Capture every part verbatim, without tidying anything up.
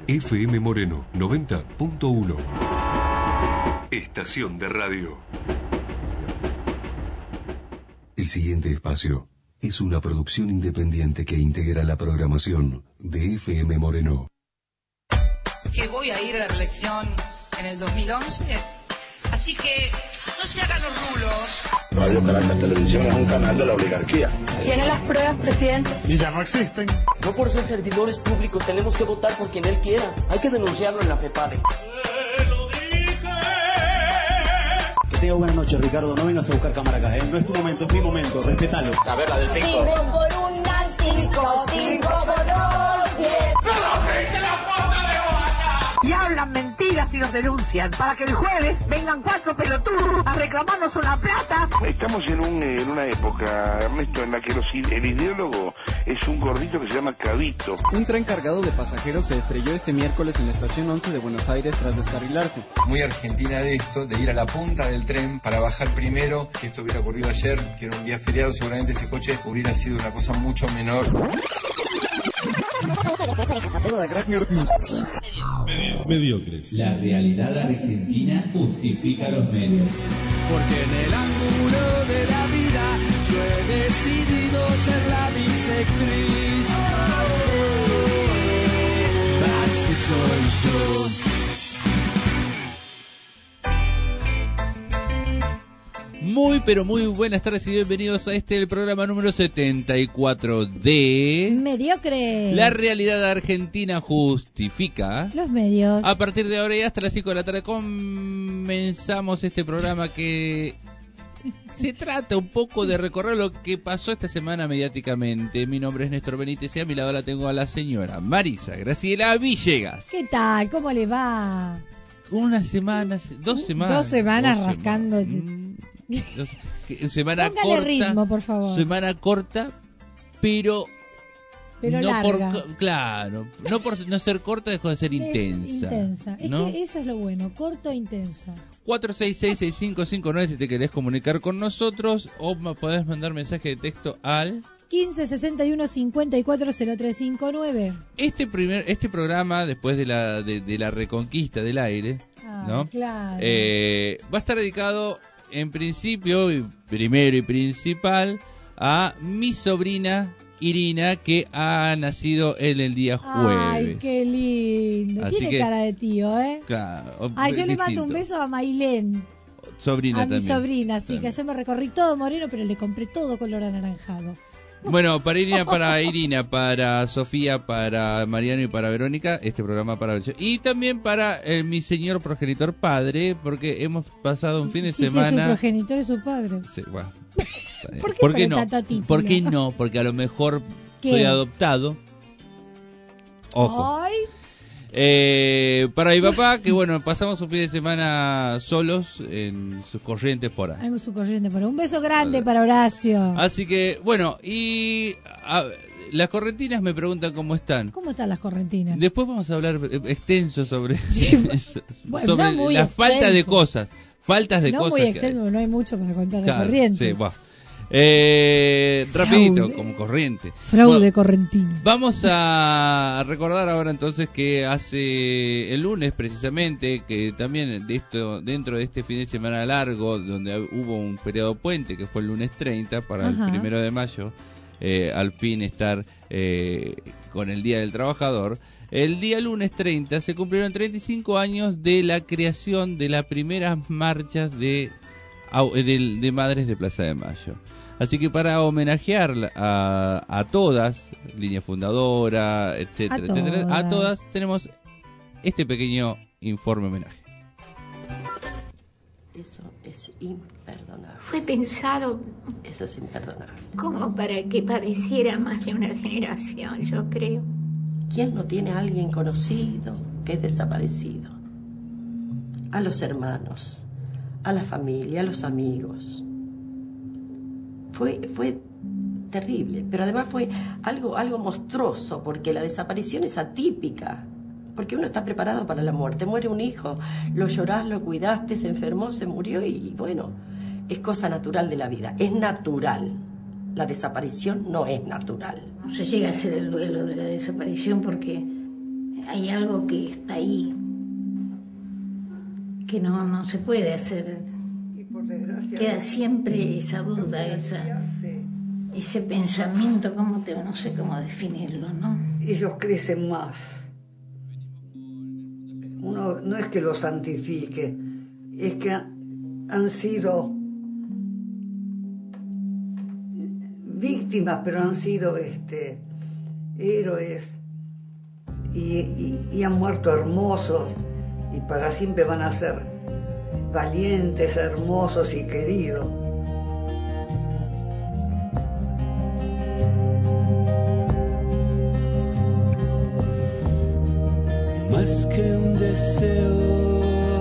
F M Moreno noventa punto uno. Estación de radio. El siguiente espacio es una producción independiente que integra la programación de F M Moreno. Que voy a ir a la reelección en el dos mil once, así que no se hagan los rulos. Radio Caracas Televisión es un canal de la oligarquía. ¿Tiene las pruebas, presidente? Y ya no existen. No por ser servidores públicos tenemos que votar por quien él quiera. Hay que denunciarlo en la FEPADE. Que tenga buena noche, Ricardo. No vengas a buscar cámara acá, ¿eh? No es tu momento, es mi momento. Respétalo. A ver, la del cinco. Cinco por una, cinco, cinco por dos, diez. Y hablan mentiras y nos denuncian para que el jueves vengan cuatro pelotudos a reclamarnos una plata. Estamos en, un, en una época, Ernesto, en la que los, el ideólogo es un gordito que se llama Cabito. Un tren cargado de pasajeros se estrelló este miércoles en la estación once de Buenos Aires tras descarrilarse. Muy argentina de esto, de ir a la punta del tren para bajar primero. Si esto hubiera ocurrido ayer, que era un día feriado, seguramente ese coche hubiera sido una cosa mucho menor. Mediocres. La realidad argentina justifica los medios. Porque en el ángulo de la vida yo he decidido ser la bisectriz. Así soy yo. Muy pero muy buenas tardes y bienvenidos a este el programa número setenta y cuatro de Mediocre. La realidad argentina justifica los medios. A partir de ahora y hasta las cinco de la tarde comenzamos este programa que se trata un poco de recorrer lo que pasó esta semana mediáticamente. Mi nombre es Néstor Benítez y a mi lado la tengo a la señora Marisa Graciela Villegas. ¿Qué tal? ¿Cómo le va? Unas semanas, dos semanas. Dos semanas dos rascando. Semanas. Semana Póngale corta, ritmo, por favor. Semana corta, pero pero no larga. por claro, no por no ser corta dejó de ser es intensa. Intensa. Es ¿no? que eso es lo bueno, corto e intensa. cuatro seis seis, seis cinco cinco nueve si te querés comunicar con nosotros o podés mandar mensaje de texto al quince sesenta y uno cincuenta y cuatro cero tres cincuenta y nueve. Este primer este programa después de la de, de la reconquista del aire, ah, ¿no? Claro. Eh, va a estar dedicado en principio, y primero y principal, a mi sobrina Irina, que ha nacido en el día jueves. Ay, qué lindo. Así Tiene que, cara de tío, ¿eh? Claro, Ay, yo distinto. le mando un beso a Mailén. Sobrina a mi también. sobrina, sí, también. que ayer me recorrí todo moreno, pero le compré todo color anaranjado. Bueno, para Irina, para Irina, para Sofía, para Mariano y para Verónica, este programa para y también para eh, mi señor progenitor padre, porque hemos pasado un fin de sí, semana. Sí, su progenitor es su padre. Sí, bueno. ¿Por qué, ¿Por qué no? título? ¿Por qué no? Porque a lo mejor ¿Qué? soy adoptado. Ojo. Ay. Eh, para mi papá, que bueno, pasamos un fin de semana solos en sus corrientes por ahí. En su corriente por ahí. Un beso grande para Horacio. Así que, bueno, y a, las correntinas me preguntan cómo están. ¿Cómo están las correntinas? Después vamos a hablar extenso sobre, sí, bueno, sobre no la extenso. falta de cosas. Faltas de no cosas. No muy extenso, no hay mucho para contar claro, de corriente. Sí, bueno. Eh, rapidito, como corriente. Fraude bueno, correntino. Vamos a recordar ahora entonces que hace el lunes precisamente, que también de esto dentro de este fin de semana largo, donde hubo un periodo puente, que fue el lunes treinta, para Ajá. el primero de mayo, eh, al fin estar eh, con el Día del Trabajador. El día lunes treinta se cumplieron treinta y cinco años de la creación de las primeras marchas de, de, de Madres de Plaza de Mayo. Así que para homenajear a, a todas, línea fundadora, etcétera, a etcétera, todas. a todas tenemos este pequeño informe homenaje. Eso es imperdonable. Fue pensado... Eso es imperdonable. Como para que padeciera más de una generación, yo creo. ¿Quién no tiene a alguien conocido que es desaparecido? A los hermanos, a la familia, a los amigos. Fue, fue terrible, pero además fue algo, algo monstruoso, porque la desaparición es atípica, porque uno está preparado para la muerte. Muere un hijo, lo llorás, lo cuidaste, se enfermó, se murió y bueno, es cosa natural de la vida, es natural. La desaparición no es natural. No se llega a hacer el duelo de la desaparición porque hay algo que está ahí, que no, no se puede hacer. Y por desgracia, queda siempre esa duda, esa, ese pensamiento, cómo te, no sé cómo definirlo, ¿no? Ellos crecen más. Uno no es que los santifique, es que han sido víctimas, pero han sido este, héroes y, y, y han muerto hermosos y para siempre van a ser valientes, hermosos y queridos. Más que un deseo,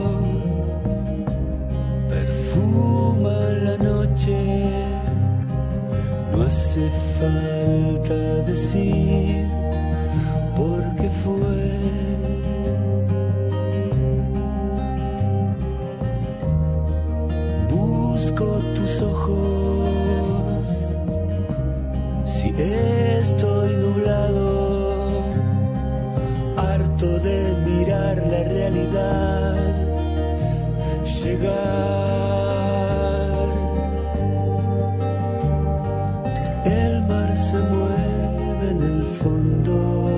perfuma la noche. No hace falta decir por qué fue. Busco tus ojos, si estoy nublado, harto de mirar la realidad llegar. El mar se mueve en el fondo,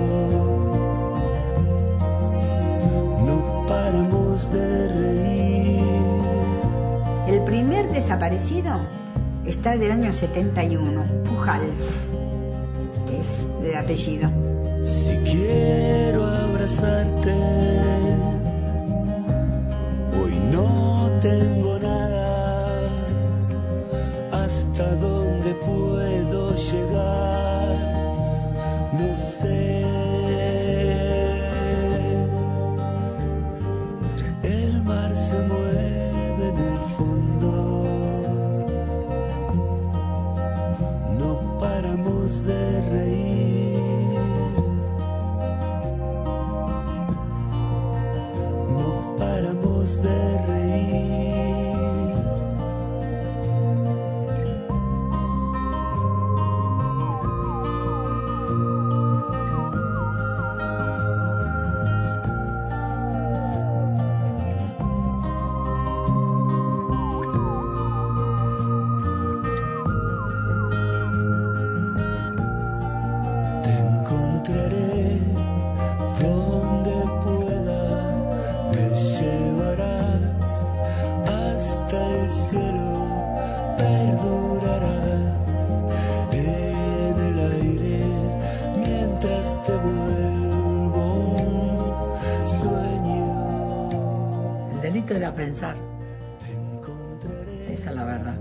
no paramos de reír. El primer desaparecido está del año setenta y uno, Pujals, es de apellido. Si quiero abrazarte, hoy no tengo nada. ¿Hasta dónde puedo llegar? No sé. El mar se mueve en el fondo, no paramos de reír. No paramos de reír. Te encontraré donde pueda, me llevarás hasta el cielo, perdurarás en el aire mientras te vuelvo un sueño. El delito era pensar. Esa es la verdad.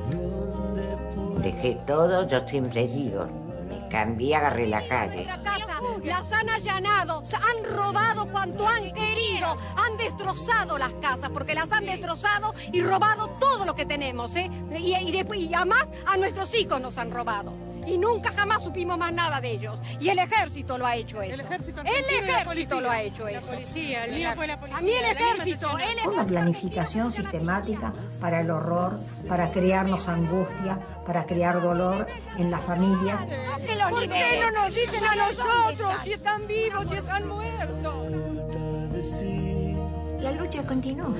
Dejé todo, yo siempre digo. Me cambié, agarré la calle. La casa las han allanado, han robado cuanto han querido, han destrozado las casas porque las han destrozado y robado todo lo que tenemos, ¿eh? Y, y, después, y además a nuestros hijos nos han robado. Y nunca jamás supimos más nada de ellos. Y el ejército lo ha hecho eso. El ejército, el ejército lo ha hecho eso. La policía, el mío fue la policía. A mí el ejército. El ejército. Una planificación sistemática para el horror, para crearnos angustia, para crear dolor en las familias. ¿Por qué no nos dicen a nosotros si están vivos, si están muertos? La lucha continúa.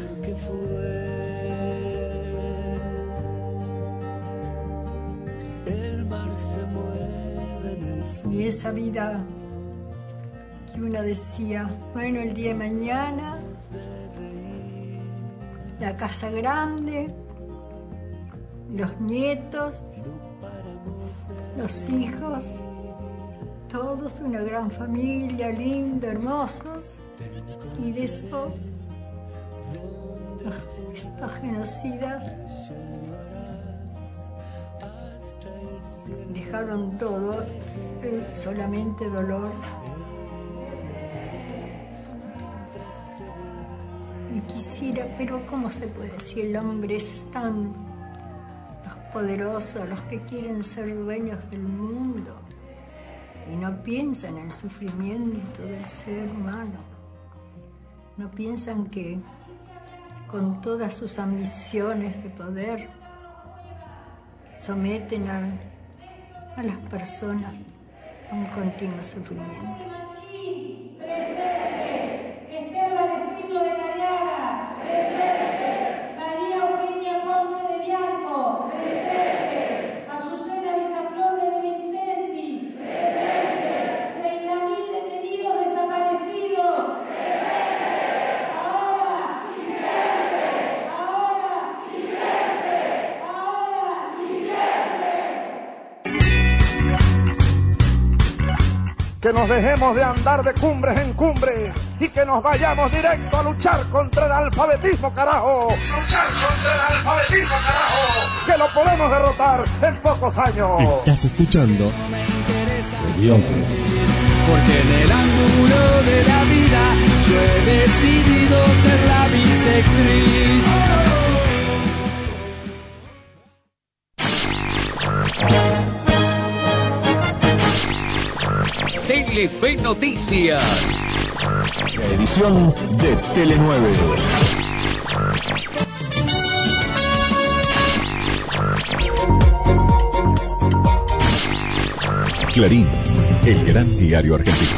El mar se mueve en el fondo. Y esa vida que uno decía, bueno, el día de mañana, la casa grande, los nietos, los hijos, todos una gran familia, linda, hermosos, y de eso, estos genocidas dejaron todo, solamente dolor. Y quisiera, pero ¿cómo se puede? Si el hombre es tan, los poderosos, los que quieren ser dueños del mundo, y no piensan en el sufrimiento del ser humano, no piensan que con todas sus ambiciones de poder someten a, a las personas a un continuo sufrimiento. que nos dejemos de andar de cumbres en cumbres y que nos vayamos directo a luchar contra el alfabetismo, carajo. Luchar contra el alfabetismo, carajo. Que lo podemos derrotar en pocos años. Estás escuchando Mediocres. Porque en el ángulo de la vida yo he decidido ser la bisectriz. Telefe Noticias. La edición de Tele nueve. Clarín, el gran diario argentino.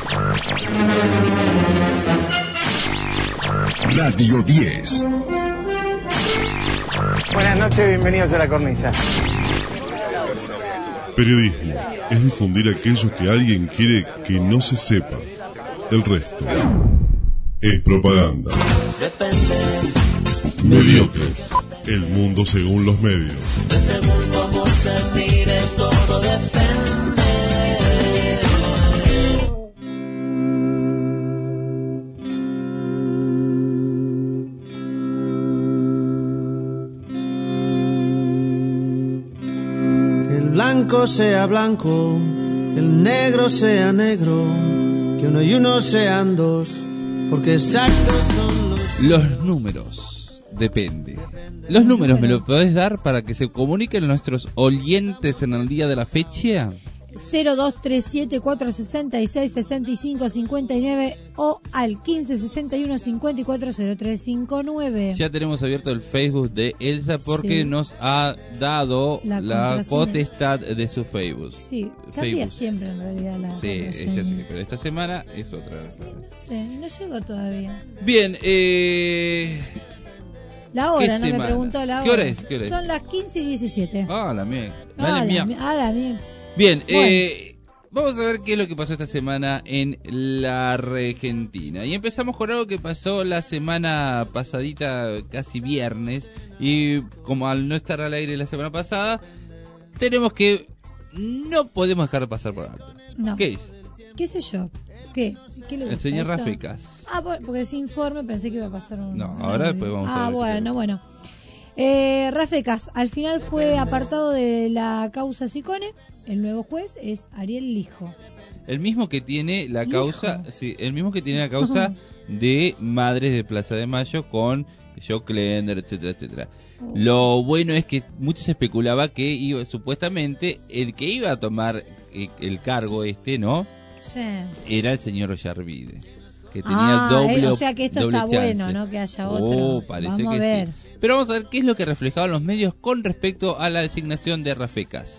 Radio diez. Buenas noches, bienvenidos a La Cornisa. Periodismo es difundir aquello que alguien quiere que no se sepa. El resto es propaganda. Mediocres. El mundo según los medios. De según cómo se mire, todo depende. Blanco sea blanco, que el negro sea negro, que uno y uno sean dos, porque exactos son los... Los números, depende. ¿Los números me los podés dar para que se comuniquen nuestros oyentes en el día de la fecha? cero dos tres siete cuatro seis seis seis cinco cinco nueve o al quince sesenta y uno cincuenta y cuatro cero tres cinco nueve. Ya tenemos abierto el Facebook de Elsa porque sí. nos ha dado la, la potestad de su Facebook. Sí, cambia siempre en realidad la Sí, ella sí, pero esta semana es otra. Sí, no sé, no llegó todavía. Bien, eh... La hora, no semana? Me preguntó la hora. ¿Qué hora es? ¿Qué hora es? Son las quince y diecisiete. Ah, la mía. Ah, la mía. Ah, la mía. Bien, bueno. eh, vamos a ver qué es lo que pasó esta semana en la Argentina. Y empezamos con algo que pasó la semana pasadita, casi viernes. Y como al no estar al aire la semana pasada, tenemos que... No podemos dejar de pasar por alto. No. ¿Qué es? ¿Qué sé yo? ¿Qué? ¿Qué le gusta? El señor esto? Rafecas. Ah, bueno, porque ese informe pensé que iba a pasar un... No, ahora después vamos ah, a ver. Ah, bueno, bueno. Eh, Rafecas, al final fue apartado de la causa Sicone. El nuevo juez es Ariel Lijo. El mismo que tiene la causa, ¿Lijo? Sí, el mismo que tiene la causa de Madres de Plaza de Mayo con Joe Klender, etcétera, etcétera. Oh. Lo bueno es que muchos especulaba que iba, supuestamente el que iba a tomar el, el cargo este, ¿no? Sí. Era el señor Ollarvide, que tenía ah, doble, eh, o sea que esto está chance. Bueno, ¿no? Que haya otro. Oh, parece vamos que a ver. Sí. Pero vamos a ver qué es lo que reflejaban los medios con respecto a la designación de Rafecas.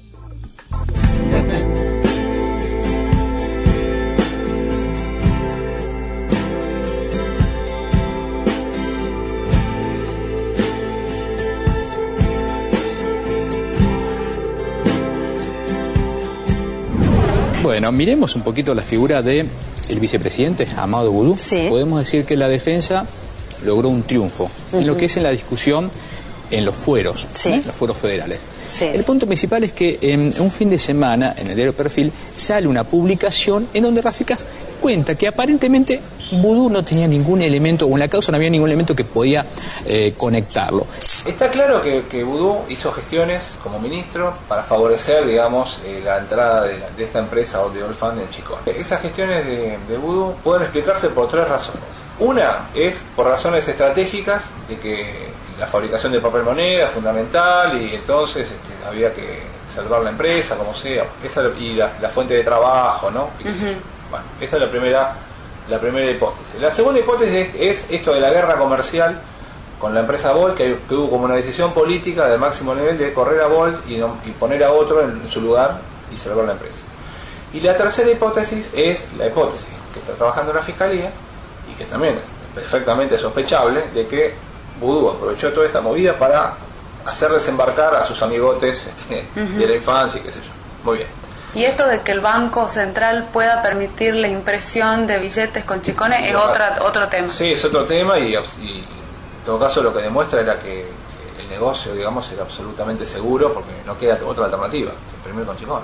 Bueno, miremos un poquito la figura de el vicepresidente Amado Boudou. Sí. Podemos decir que la defensa logró un triunfo uh-huh. en lo que es en la discusión en los fueros, sí. ¿eh? los fueros federales. Sí. El punto principal es que en un fin de semana en el diario Perfil sale una publicación en donde Rafecas cuenta que aparentemente Boudou no tenía ningún elemento, o en la causa no había ningún elemento que podía eh, conectarlo. Está claro que, que Boudou hizo gestiones como ministro para favorecer, digamos, eh, la entrada de, la, de esta empresa de Olfan en Chicón. Esas gestiones de, de Boudou pueden explicarse por tres razones. Una es por razones estratégicas, de que la fabricación de papel moneda es fundamental y entonces este, había que salvar la empresa, como sea, esa, y la, la fuente de trabajo, ¿no? Y uh-huh. Bueno, esa es la primera, la primera hipótesis. La segunda hipótesis es, es esto de la guerra comercial con la empresa Bolt, que, que hubo como una decisión política de máximo nivel de correr a Bolt y, no, y poner a otro en, en su lugar y salvar la empresa. Y la tercera hipótesis es la hipótesis que está trabajando la Fiscalía y que también es perfectamente sospechable de que Boudou aprovechó toda esta movida para hacer desembarcar a sus amigotes este, uh-huh. de la infancia y qué sé yo. Muy bien. Y esto de que el Banco Central pueda permitir la impresión de billetes con chicones es otra, otro tema. Sí, es otro tema y, y en todo caso lo que demuestra era que el negocio, digamos, era absolutamente seguro porque no queda otra alternativa que imprimir con chicones. ¿No?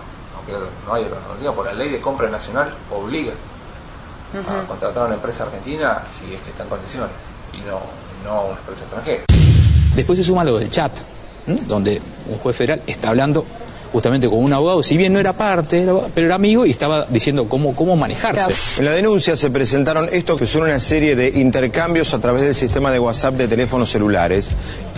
porque no hay otra alternativa, por la ley de compra nacional obliga uh-huh. a contratar a una empresa argentina si es que está en condiciones y no, no a una empresa extranjera. Después se suma lo del chat, ¿eh? donde un juez federal está hablando justamente con un abogado, si bien no era parte, pero era amigo y estaba diciendo cómo, cómo manejarse. En la denuncia se presentaron esto que son una serie de intercambios a través del sistema de WhatsApp de teléfonos celulares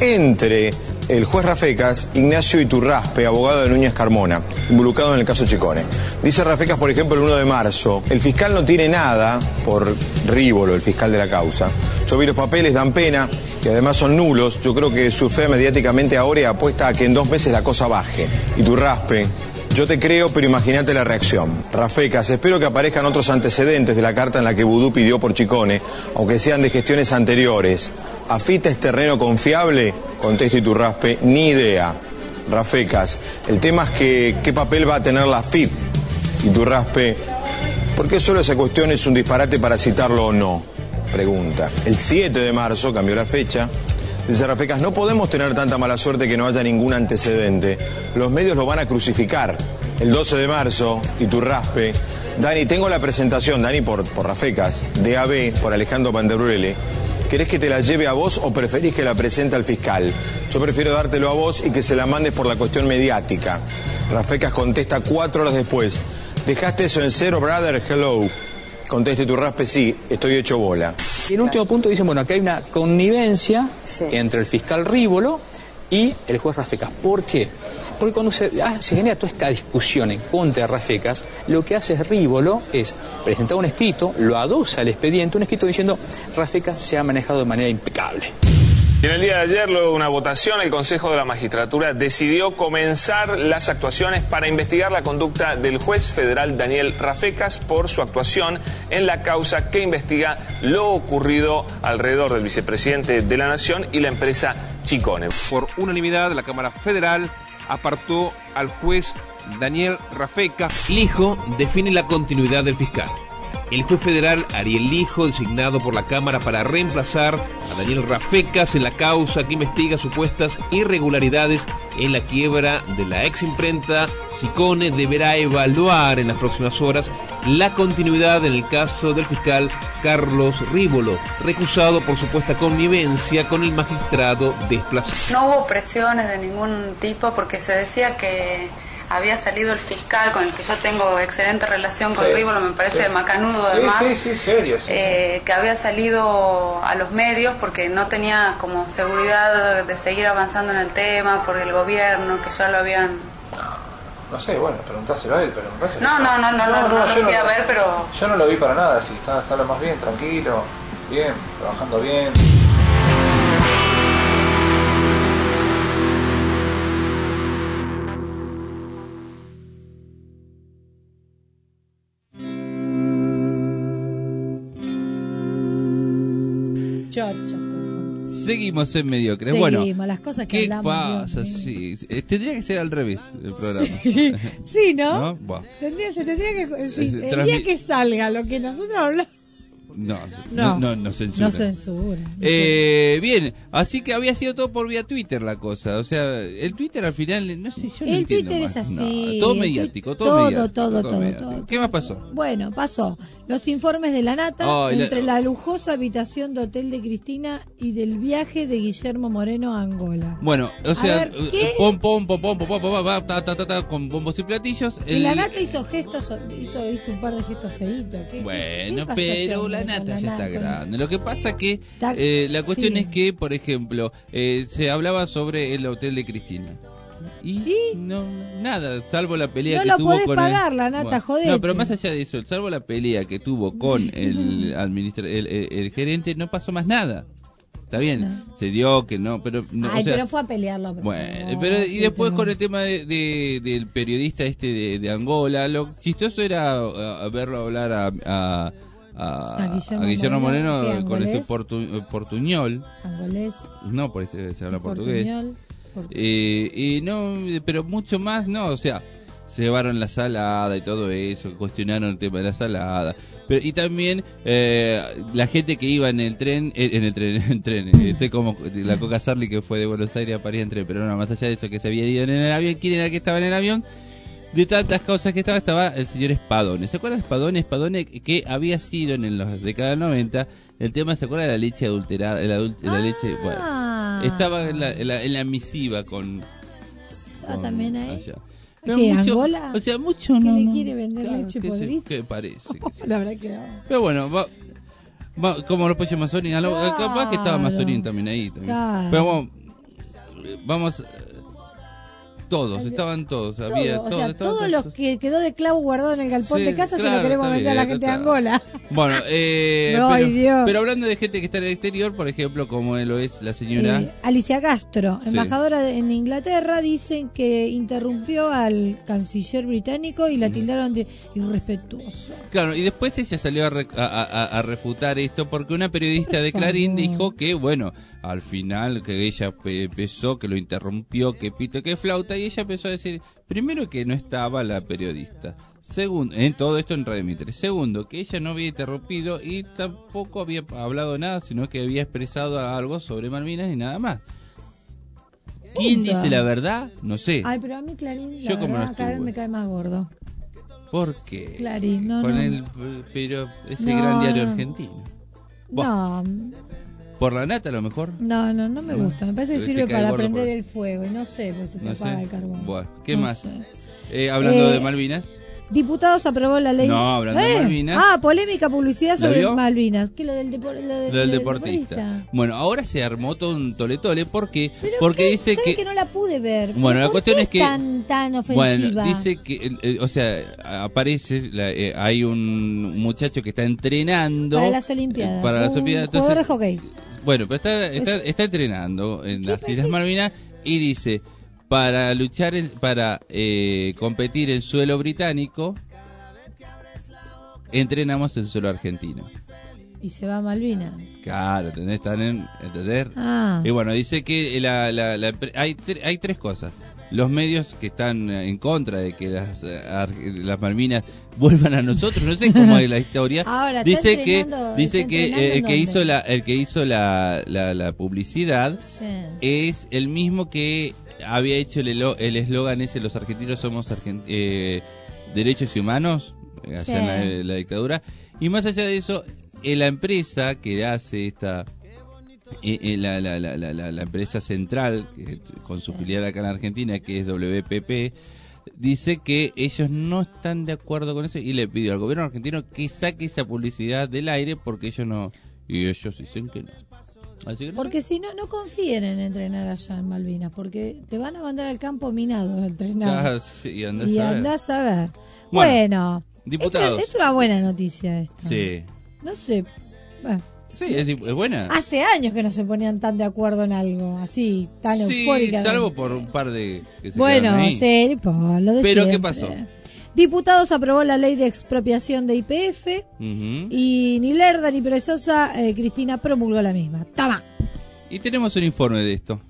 entre el juez Rafecas, Ignacio Iturraspe, abogado de Núñez Carmona, involucrado en el caso Chicone. Dice Rafecas, por ejemplo, el uno de marzo, el fiscal no tiene nada por Rívolo, el fiscal de la causa. Yo vi los papeles, dan pena, que además son nulos. Yo creo que surfea mediáticamente ahora y apuesta a que en dos meses la cosa baje. Iturraspe, yo te creo, pero imagínate la reacción. Rafecas, espero que aparezcan otros antecedentes de la carta en la que Vudú pidió por Chicone, aunque sean de gestiones anteriores. ¿Afita es terreno confiable? Contesta Iturraspe, ni idea. Rafecas, el tema es que qué papel va a tener la F I P. Iturraspe, ¿por qué solo esa cuestión es un disparate para citarlo o no? Pregunta. El siete de marzo, cambió la fecha, dice Rafecas, no podemos tener tanta mala suerte que no haya ningún antecedente. Los medios lo van a crucificar. El doce de marzo, Iturraspe, Dani, tengo la presentación, Dani por, por Rafecas, de A B por Alejandro Panderuele. ¿Querés que te la lleve a vos o preferís que la presente al fiscal? Yo prefiero dártelo a vos y que se la mandes por la cuestión mediática. Rafecas contesta cuatro horas después. ¿Dejaste eso en cero, brother? Hello. Contesta Iturraspe, sí, estoy hecho bola. Y en último punto dicen, bueno, acá hay una connivencia sí. entre el fiscal Rívolo y el juez Rafecas. ¿Por qué? Porque cuando se, ah, se genera toda esta discusión en contra de Rafecas, lo que hace Rívolo es presentar un escrito, lo adosa al expediente, un escrito diciendo Rafecas se ha manejado de manera impecable. Y en el día de ayer, luego de una votación, el Consejo de la Magistratura decidió comenzar las actuaciones para investigar la conducta del juez federal Daniel Rafecas por su actuación en la causa que investiga lo ocurrido alrededor del vicepresidente de la Nación y la empresa Chicone. Por unanimidad, la Cámara Federal apartó al juez Daniel Rafecas. Lijo define la continuidad del fiscal. El juez federal Ariel Lijo, designado por la Cámara para reemplazar a Daniel Rafecas en la causa que investiga supuestas irregularidades en la quiebra de la ex imprenta Chicone, deberá evaluar en las próximas horas la continuidad en el caso del fiscal Carlos Rívolo, recusado por supuesta connivencia con el magistrado desplazado. No hubo presiones de ningún tipo porque se decía que había salido el fiscal con el que yo tengo excelente relación con sí, Rívolo, me parece sí. macanudo además, sí, sí, sí, serio, sí. Eh, que había salido a los medios porque no tenía como seguridad de seguir avanzando en el tema por el gobierno, que ya lo habían... No, no sé, bueno, preguntáselo a él, pero me parece no, que... No, no, no, no, no, no, no, no lo fui a ver, pero... Yo no lo vi para nada, sí, está, está lo más bien, tranquilo, bien, trabajando bien. Seguimos en mediocres. Seguimos, bueno, las cosas que ¿qué hablamos, pasa? Sí, eh, tendría que ser al revés el programa. Sí, sí, ¿no? ¿No? Bueno. Tendría, se tendría que... Sí, Es, el transmi- día que salga lo que nosotros hablamos... No, No, no, no, no censura. No censura. Eh, bien, así que había sido todo por vía Twitter la cosa. O sea, el Twitter al final, no sé, yo no El entiendo Twitter más. es así. No, todo El mediático, twi- todo, todo, mediático. todo, todo, mediático. todo. ¿Qué más pasó? Bueno, pasó. Los informes de la nata Oh, la- entre la lujosa habitación de hotel de Cristina y del viaje de Guillermo Moreno a Angola. Bueno, o sea, ver, ¿qué? pom, pom, pom, pom, pom, pom, pom, pom, ta, ta, ta, ta, con bombos y platillos. Y El- la nata hizo gestos, hizo, hizo un par de gestos feitos. ¿Qué- Bueno, qué pasó pero este la hombre nata con la ya está nata? grande. Lo que pasa que Está- eh, la cuestión sí. es que, por ejemplo, eh, se hablaba sobre el hotel de Cristina. Y, no, nada, salvo la pelea No que lo tuvo podés con pagar, el, la nata, Bueno, jodete. No, pero más allá de eso, salvo la pelea que tuvo con el administra el, el- el gerente, no pasó más nada. Está bien, se dio que no, pero no, Ay, o sea, pero fue a pelearlo. por bueno, favor, pero y sí, después no. con el tema de, de- del periodista este de, de Angola, lo chistoso era uh, verlo hablar a, a, a, A Guillermo a Guillermo Moreno, Moreno, ¿qué, con ese angolés? portu- portuñol, Angolés, no, por eso se habla portugués, portuñol, por- eh, y no, pero mucho más, no, o sea, se llevaron la salada y todo eso, cuestionaron el tema de la salada. Pero, y también eh, la gente que iba en el tren, eh, en el tren, en el tren, eh, estoy como la Coca Sarli que fue de Buenos Aires a París en tren, pero no, más allá de eso, que se había ido en el avión, ¿quién era que estaba en el avión? de tantas cosas que estaba, estaba el señor Spadone. ¿Se acuerdan de Spadone? Spadone que había sido en las décadas noventa, el tema, ¿se acuerda de la leche adulterada? La, adul la ah. leche, bueno, estaba en la, en la, en la misiva con... Ah, con también ahí. allá. ¿Qué, mucho, Angola? O sea, mucho ¿Que no. le no, quiere vender claro, leche que podrida? Que parece. Que sí. La verdad que no. Pero bueno, va, va, como los pollos Mazorín, claro. Capaz que estaba Mazorín también ahí. También. Claro. Pero vamos, vamos, todos, estaban todos. Todo, había o todos, sea, estaban todos todos. los que quedó de clavo guardado en el galpón Sí, de casa claro, se lo queremos está vender a la bien, gente de está. Angola. Bueno, eh, No, pero, ay, Dios. pero hablando de gente que está en el exterior, por ejemplo, como lo es la señora... Eh, Alicia Castro, Sí. embajadora de, en Inglaterra, dicen que interrumpió al canciller británico y la tildaron de irrespetuoso. Claro, y después ella salió a, re- a, a- a refutar esto porque una periodista de Clarín dijo que, bueno, al final que ella pe- empezó, que lo interrumpió, que pito, que flauta, y ella empezó a decir, primero que no estaba la periodista, segundo, en todo esto en Radio Mitre, segundo, que ella no había interrumpido y tampoco había hablado nada, sino que había expresado algo sobre Malvinas y nada más. ¿Quién Punto. dice la verdad? No sé. Ay, pero a mí Clarín, la Yo como verdad, no cada vez estuve. me cae más gordo. ¿Por qué? Clarín, no, Con no. el, pero ese No, gran diario no. argentino. No, Por la nata a lo mejor. no, no, no me No. gusta. Me parece que Te sirve cae para gordo prender por- el fuego y no sé, pues se te No apaga sé. el carbón. Bueno, ¿qué No más? sé. Eh, hablando Eh, de Malvinas. Diputados aprobó la ley. No, hablando de Malvinas. Ah, polémica publicidad ¿La sobre vio? Malvinas. ¿Qué lo del, depo- lo del, Lo del del deportista. Bueno, ahora se armó todo un tole tole porque ¿Pero porque qué? dice ¿Sabes que, que no la pude ver? Bueno, la ¿Por cuestión qué es que- tan tan ofensiva? bueno, dice que eh, eh, o sea, aparece la- eh, hay un muchacho que está entrenando Para las Olimpiadas. eh, para las un Olimpiadas, jugador de entonces- hockey. Bueno, pero está, está, Es- está entrenando en las Islas Malvinas y dice, para luchar, en- para eh, competir en suelo británico, entrenamos en suelo argentino. Y se va a Malvinas. Claro, ¿entendés? Están en, ¿entendés? Ah. Y bueno, dice que la, la, la- hay, tre- hay tres cosas. Los medios que están en contra de que las, eh, ar- las Malvinas vuelvan a nosotros, no sé cómo es la historia. Ahora, está dice que entrenando- dice está que entrenando eh, el ¿en que dónde? hizo la el que hizo la, la, la publicidad Sí. es el mismo que había hecho el elo- el eslogan ese, los argentinos somos argen- eh, derechos y humanos, eh, allá Sí. en la, la dictadura. Y más allá de eso, eh, la empresa que hace esta eh, eh, la, la, la, la, la- la empresa central que, con su filial acá en Argentina, que es W P P, dice que ellos no están de acuerdo con eso y le pidió al gobierno argentino que saque esa publicidad del aire porque ellos no, y ellos dicen que no. Así que no Porque si no, no confíen en entrenar allá en Malvinas, porque te van a mandar al campo minado a entrenar. Ah, sí, y andás y a ver. andás a ver. Bueno, Bueno, diputados. esto es una buena noticia esto. Sí, No sé. Bueno, sí, es, es buena. hace años que no se ponían tan de acuerdo en algo así, tan Sí, eufórica. salvo por un par de que se Bueno, quedaron ahí. sí, pues, lo de Pero ¿qué siempre. pasó? Diputados aprobó la ley de expropiación de I P F Ujú. y ni lerda ni perezosa eh, Cristina promulgó la misma. Toma. Y tenemos un informe de esto.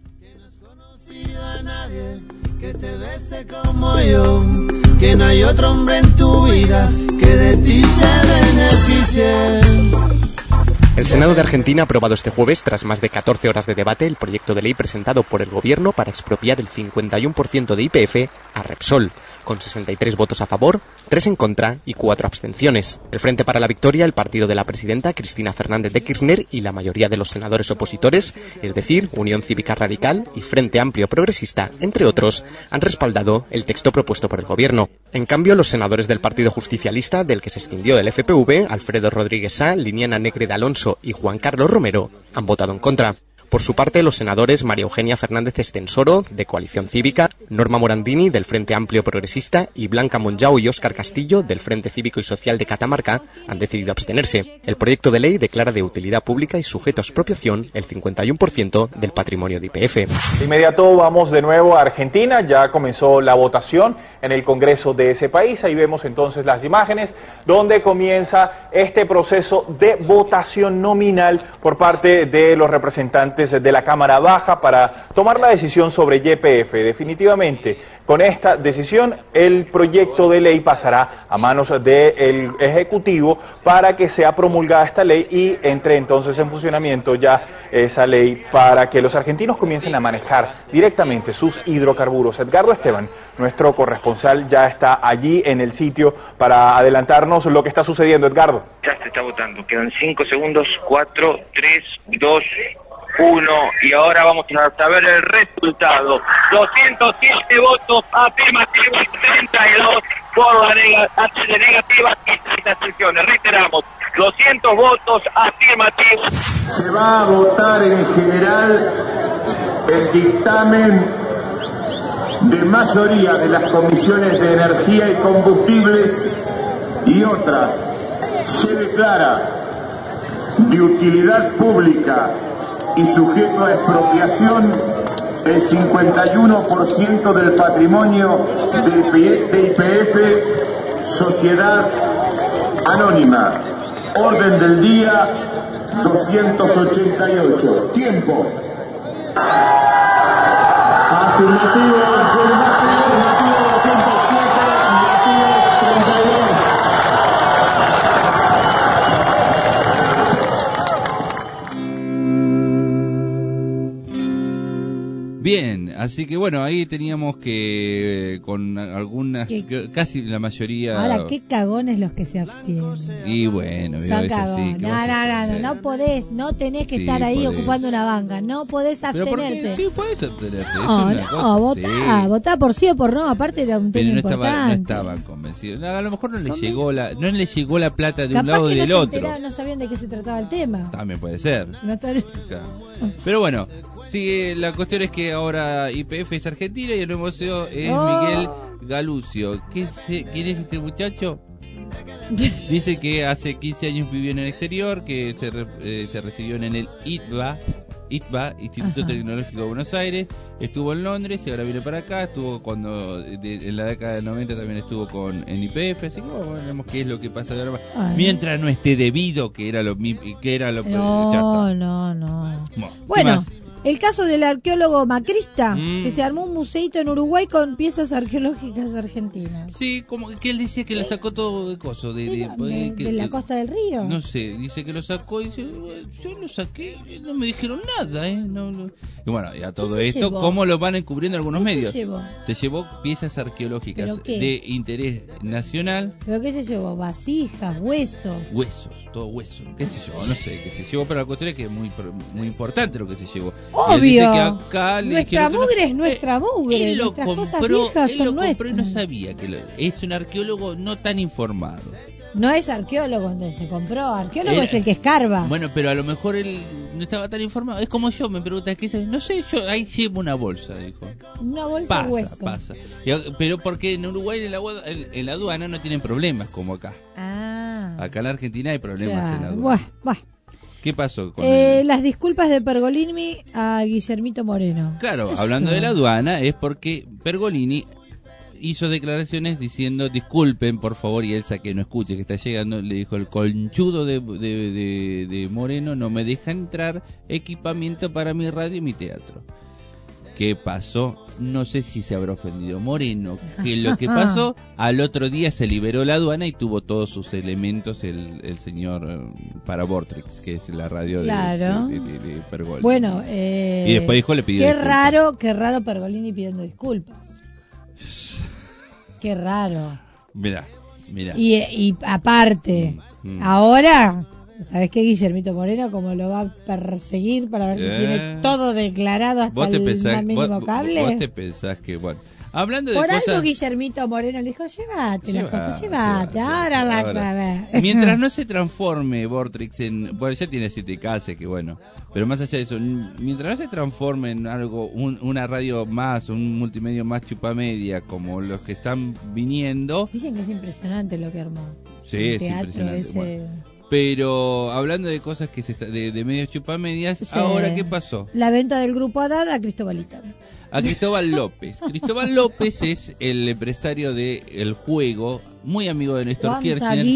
Que te bese como yo, que no hay otro hombre en tu vida que de ti se beneficie. El Senado de Argentina ha aprobado este jueves, tras más de catorce horas de debate, el proyecto de ley presentado por el gobierno para expropiar el cincuenta y uno por ciento de I P F a Repsol, con sesenta y tres votos a favor, tres en contra y cuatro abstenciones. El Frente para la Victoria, el partido de la presidenta Cristina Fernández de Kirchner y la mayoría de los senadores opositores, es decir, Unión Cívica Radical y Frente Amplio Progresista, entre otros, han respaldado el texto propuesto por el gobierno. En cambio, los senadores del Partido Justicialista, del que se escindió el F P V, Alfredo Rodríguez Sá, Liniana Negre de Alonso y Juan Carlos Romero, han votado en contra. Por su parte, los senadores María Eugenia Fernández Estensoro, de Coalición Cívica, Norma Morandini, del Frente Amplio Progresista, y Blanca Monjau y Óscar Castillo, del Frente Cívico y Social de Catamarca, han decidido abstenerse. El proyecto de ley declara de utilidad pública y sujeto a expropiación el cincuenta y uno por ciento del patrimonio de I P F. De inmediato vamos de nuevo a Argentina, ya comenzó la votación en el Congreso de ese país, ahí vemos entonces las imágenes donde comienza este proceso de votación nominal por parte de los representantes integrantes de la Cámara Baja para tomar la decisión sobre Y P F. Definitivamente, con esta decisión, el proyecto de ley pasará a manos del Ejecutivo para que sea promulgada esta ley y entre entonces en funcionamiento ya esa ley para que los argentinos comiencen a manejar directamente sus hidrocarburos. Edgardo Esteban, nuestro corresponsal, ya está allí en el sitio para adelantarnos lo que está sucediendo. Edgardo. Ya se está votando, quedan cinco segundos, cuatro, tres, dos, uno, y ahora vamos a saber el resultado. doscientos siete votos afirmativos, treinta y dos por la neg- de negativas y treinta abstenciones. Reiteramos, doscientos votos afirmativos. Se va a votar en general el dictamen de mayoría de las comisiones de energía y combustibles y otras. Se declara de utilidad pública y sujeto a expropiación el cincuenta y uno por ciento del patrimonio de Y P F, Sociedad Anónima. Orden del día doscientos ochenta y ocho. Tiempo. Afirmativo, afirmativo, afirmativo, doscientos siete, negativo, treinta y dos. Bien, así que bueno, ahí teníamos que eh, con algunas, ¿Qué? casi la mayoría... Ahora, qué cagones los que se abstienen. Y bueno, Son a veces cagones. sí. ¿qué No, vas a no, no, hacer? no, no podés, no tenés que Sí, estar ahí podés. ocupando una banca, no podés Pero porque abstenerte. sí, podés abstenerte. No, eso es una no, cosa, votá, sí. votá por sí o por no, aparte era un tema Pero no, estaba, no importante. estaban convencidos. A lo mejor no les llegó la, no les llegó la plata de Capaz un lado que y no del se otro. enteraban, no sabían de qué se trataba el tema. También puede ser. No está- Pero bueno, sigue, la cuestión es que ahora Y P F es Argentina y el nuevo C E O es Oh. Miguel Galucio. ¿Qué se- ¿Quién es este muchacho? Dice que hace quince años vivió en el exterior, que se, re- eh, se recibió en el I T B A, I T B A, Instituto Ajá. Tecnológico de Buenos Aires, estuvo en Londres y ahora viene para acá, estuvo cuando de- en la década del noventa también estuvo con en Y P F, así que bueno, veremos qué es lo que pasa de ahora. Ay. Mientras no esté debido, que era lo mi- que era lo ya está. No, no, no. Bueno, ¿qué Bueno, más? el caso del arqueólogo macrista, Mm. que se armó un museíto en Uruguay con piezas arqueológicas argentinas. Sí, como que él decía que lo sacó todo de coso, de, de, De, que- de la que- costa del río. No sé, dice que lo sacó y dice, "Bueno, yo lo saqué, y no me dijeron nada, ¿eh? No, no". Y bueno, y a todo se esto, llevó? ¿cómo lo van encubriendo algunos ¿Qué se medios? llevó? Se llevó piezas arqueológicas ¿Pero qué? de interés nacional, ¿Pero qué se llevó? Vasijas, huesos. huesos, todo hueso, qué sé yo, no sé qué se llevó, pero la cuestión es que es muy, muy importante lo que se llevó. Y él dice Obvio. que acá le Nuestra dijeron que no- mugre es nuestra Eh, mugre. Él lo Nuestras cosas compró, viejas él son lo compró y no nuestras. sabía que lo- es un arqueólogo no tan informado. No es arqueólogo donde se compró. Arqueólogo Él- es el que escarba. Bueno, pero a lo mejor él no estaba tan informado. Es como yo, me preguntas qué es. No sé, yo ahí llevo una bolsa, dijo. Una bolsa Pasa, de hueso. pasa. Y a- pero porque en Uruguay en la, agua- en- en la aduana no tienen problemas como acá. Ah. Acá en Argentina hay problemas en la Claro. aduana. Buah, buah. ¿Qué pasó con Eh, él? las disculpas de Pergolini a Guillermito Moreno. Claro, Eso. hablando de la aduana, es porque Pergolini hizo declaraciones diciendo disculpen por favor, y Elsa que no escuche, que está llegando, le dijo el conchudo de, de, de- de Moreno no me deja entrar equipamiento para mi radio y mi teatro. ¿Qué pasó? No sé si se habrá ofendido Moreno, que lo que pasó, al otro día se liberó la aduana y tuvo todos sus elementos el, el señor eh, para Vortrix, que es la radio de- Claro. de, de, de- de Pergolini. Bueno, eh, Y después dijo le pidió Qué disculpas. raro, qué raro Pergolini pidiendo disculpas. Qué raro. Mirá, mirá. Y, y aparte, Mm. ahora, ¿sabes qué? Guillermito Moreno, como lo va a perseguir para ver si Eh. tiene todo declarado hasta ¿Vos te el pensás, más mínimo vos, cable? vos te pensás que, bueno, hablando de Por cosas... algo Guillermito Moreno le dijo, llévate las Llévate, cosas, llévate, ahora vas Ahora, a ver. Mientras no se transforme Vortrix en... Bueno, ya tiene siete K, que bueno. Pero más allá de eso, n- mientras no se transforme en algo, un- una radio más, un multimedia más chupamedia, como los que están viniendo... Dicen que es impresionante lo que armó. Sí, El es teatro impresionante. ese- Bueno. Pero hablando de cosas que se está, de, de medios chupamedias, Sí. ahora ¿qué pasó? La venta del grupo Haddad a Cristobalita. A Cristóbal López. Cristóbal López es el empresario de El Juego, muy amigo de Néstor ¿Cuánta Kirchner. guita?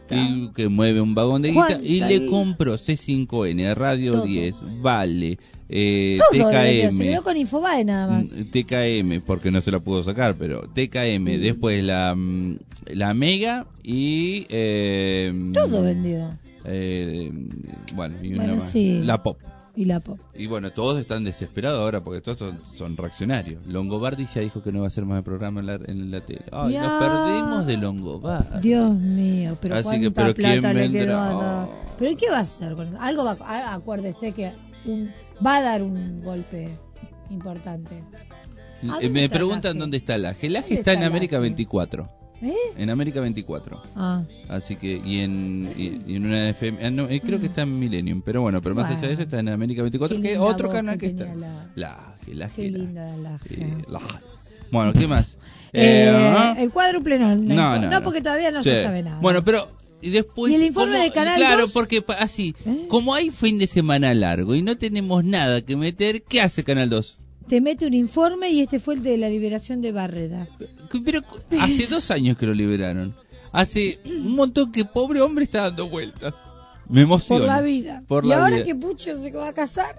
y que mueve un vagón de guita y le guita? compró C cinco N, Radio Todo. diez, Vale, eh, Todo le dio, se T K M, quedó con Infobae nada más. T K M, porque no se la pudo sacar, pero T K M, Mm. después la, mm, la Mega y... Eh, Todo vendido. eh, bueno, y una Bueno, más. sí. La Pop. Y la Pop. Y bueno, todos están desesperados ahora porque todos son, son reaccionarios. Longobardi ya dijo que no va a hacer más el programa en la, en la tele. Ay, Ya. nos perdimos de Longobardi. Dios mío, pero Así cuánta que, pero plata ¿quién le vendrá? quedó a- Oh. ¿Pero qué va a hacer con eso? Algo va a- acuérdese que un- va a dar un golpe importante. ¿A Eh, dónde Me está preguntan Laje? dónde está Laje. Laje ¿Dónde está en está América Laje? veinticuatro. ¿Eh? En América veinticuatro. Ah. Así que, y en, y, y en una F M, ah, no, eh, creo que está en Millennium, pero bueno, pero más Bueno. allá de eso está en América veinticuatro, Qué que es linda otro voz canal que, que está. tenía la- Laje, Laje, Qué Laje. linda la Laje. Eh, Laje. Bueno, ¿qué más? Eh, ¿ah? el cuádruple no, no, No, importa. no, No, no. porque todavía no Sí. se sabe nada. Bueno, pero y después ¿Y el informe como- de Canal claro, dos? porque pa- así, como hay fin de semana largo y no tenemos nada que meter, ¿qué hace Canal dos? Te mete un informe y este fue el de la liberación de Barreda. Pero hace dos años que lo liberaron. Hace un montón que pobre hombre está dando vueltas. Me emociona. Por la vida. Por y la ahora vida. que Pucho se va a casar,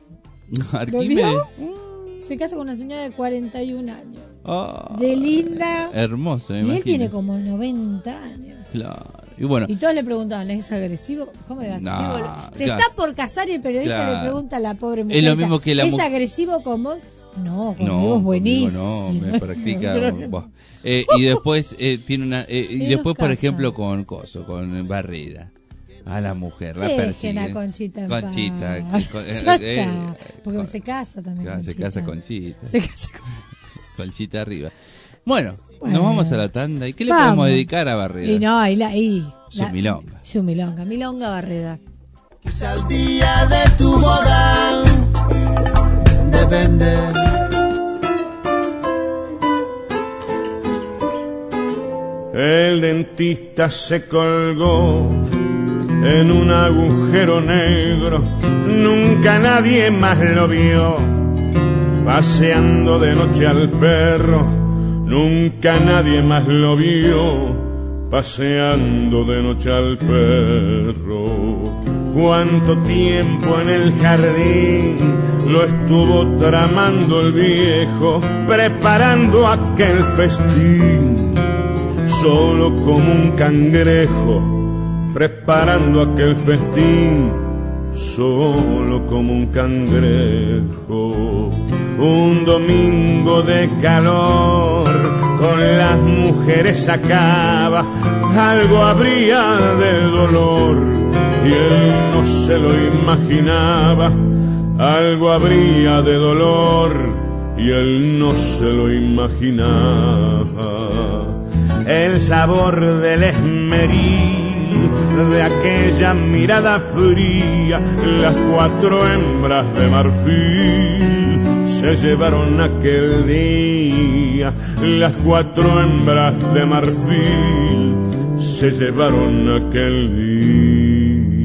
¿lo Arquímedes. vio? Se casa con una señora de cuarenta y un años. Ah, De linda. hermoso, me Y él imagino. tiene como noventa años. Claro. Y bueno, Y todos le preguntaban, ¿es agresivo? ¿Cómo le vas a No, decir? Se claro. está por casar y el periodista Claro. le pregunta a la pobre mujer. Es lo mismo que la ¿Es mu- agresivo con vos? No, conmigo no, es buenísimo. conmigo no, me practica. Pero- vos. Eh, y después eh, tiene una eh, Sí, y nos después por casa. ejemplo con Coso, con Barreda. A la mujer, la Dejen persigue. a Conchita en Conchita, paz. que- con- Ya eh, está, eh, porque con- se casa también claro, se Conchita. casa Conchita. Se casa con... Conchita arriba. Bueno, Bueno. nos vamos a la tanda. ¿Y qué le Vamos. podemos dedicar a Barreda? Y no, y la... Y, Su la- milonga. Su milonga, milonga Barreda. Al día de tu boda depende. El dentista se colgó en un agujero negro, nunca nadie más lo vio. Paseando de noche al perro, nunca nadie más lo vio. Paseando de noche al perro. Cuánto tiempo en el jardín lo estuvo tramando el viejo, preparando aquel festín. Solo como un cangrejo, preparando aquel festín, solo como un cangrejo. Un domingo de calor, con las mujeres acaba, algo habría de dolor, y él no se lo imaginaba. Algo habría de dolor, y él no se lo imaginaba. El sabor del esmeril, de aquella mirada fría, las cuatro hembras de marfil se llevaron aquel día. Las cuatro hembras de marfil se llevaron aquel día.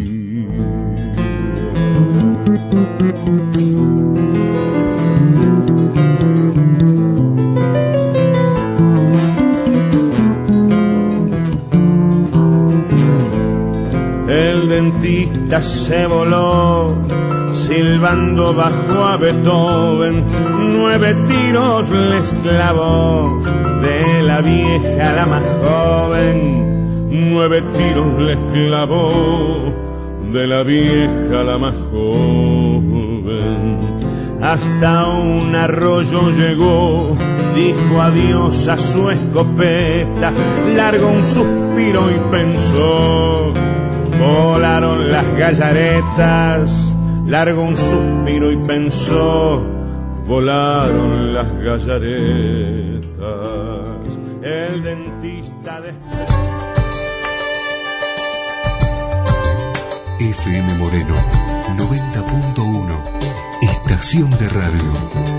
El dentista se voló, silbando bajo a Beethoven, nueve tiros les clavó, de la vieja a la más joven, nueve tiros les clavó, de la vieja a la más joven. Hasta un arroyo llegó, dijo adiós a su escopeta, largó un suspiro y pensó. Volaron las gallaretas, largó un suspiro y pensó. Volaron las gallaretas. El dentista de... F M Moreno noventa punto uno, estación de radio.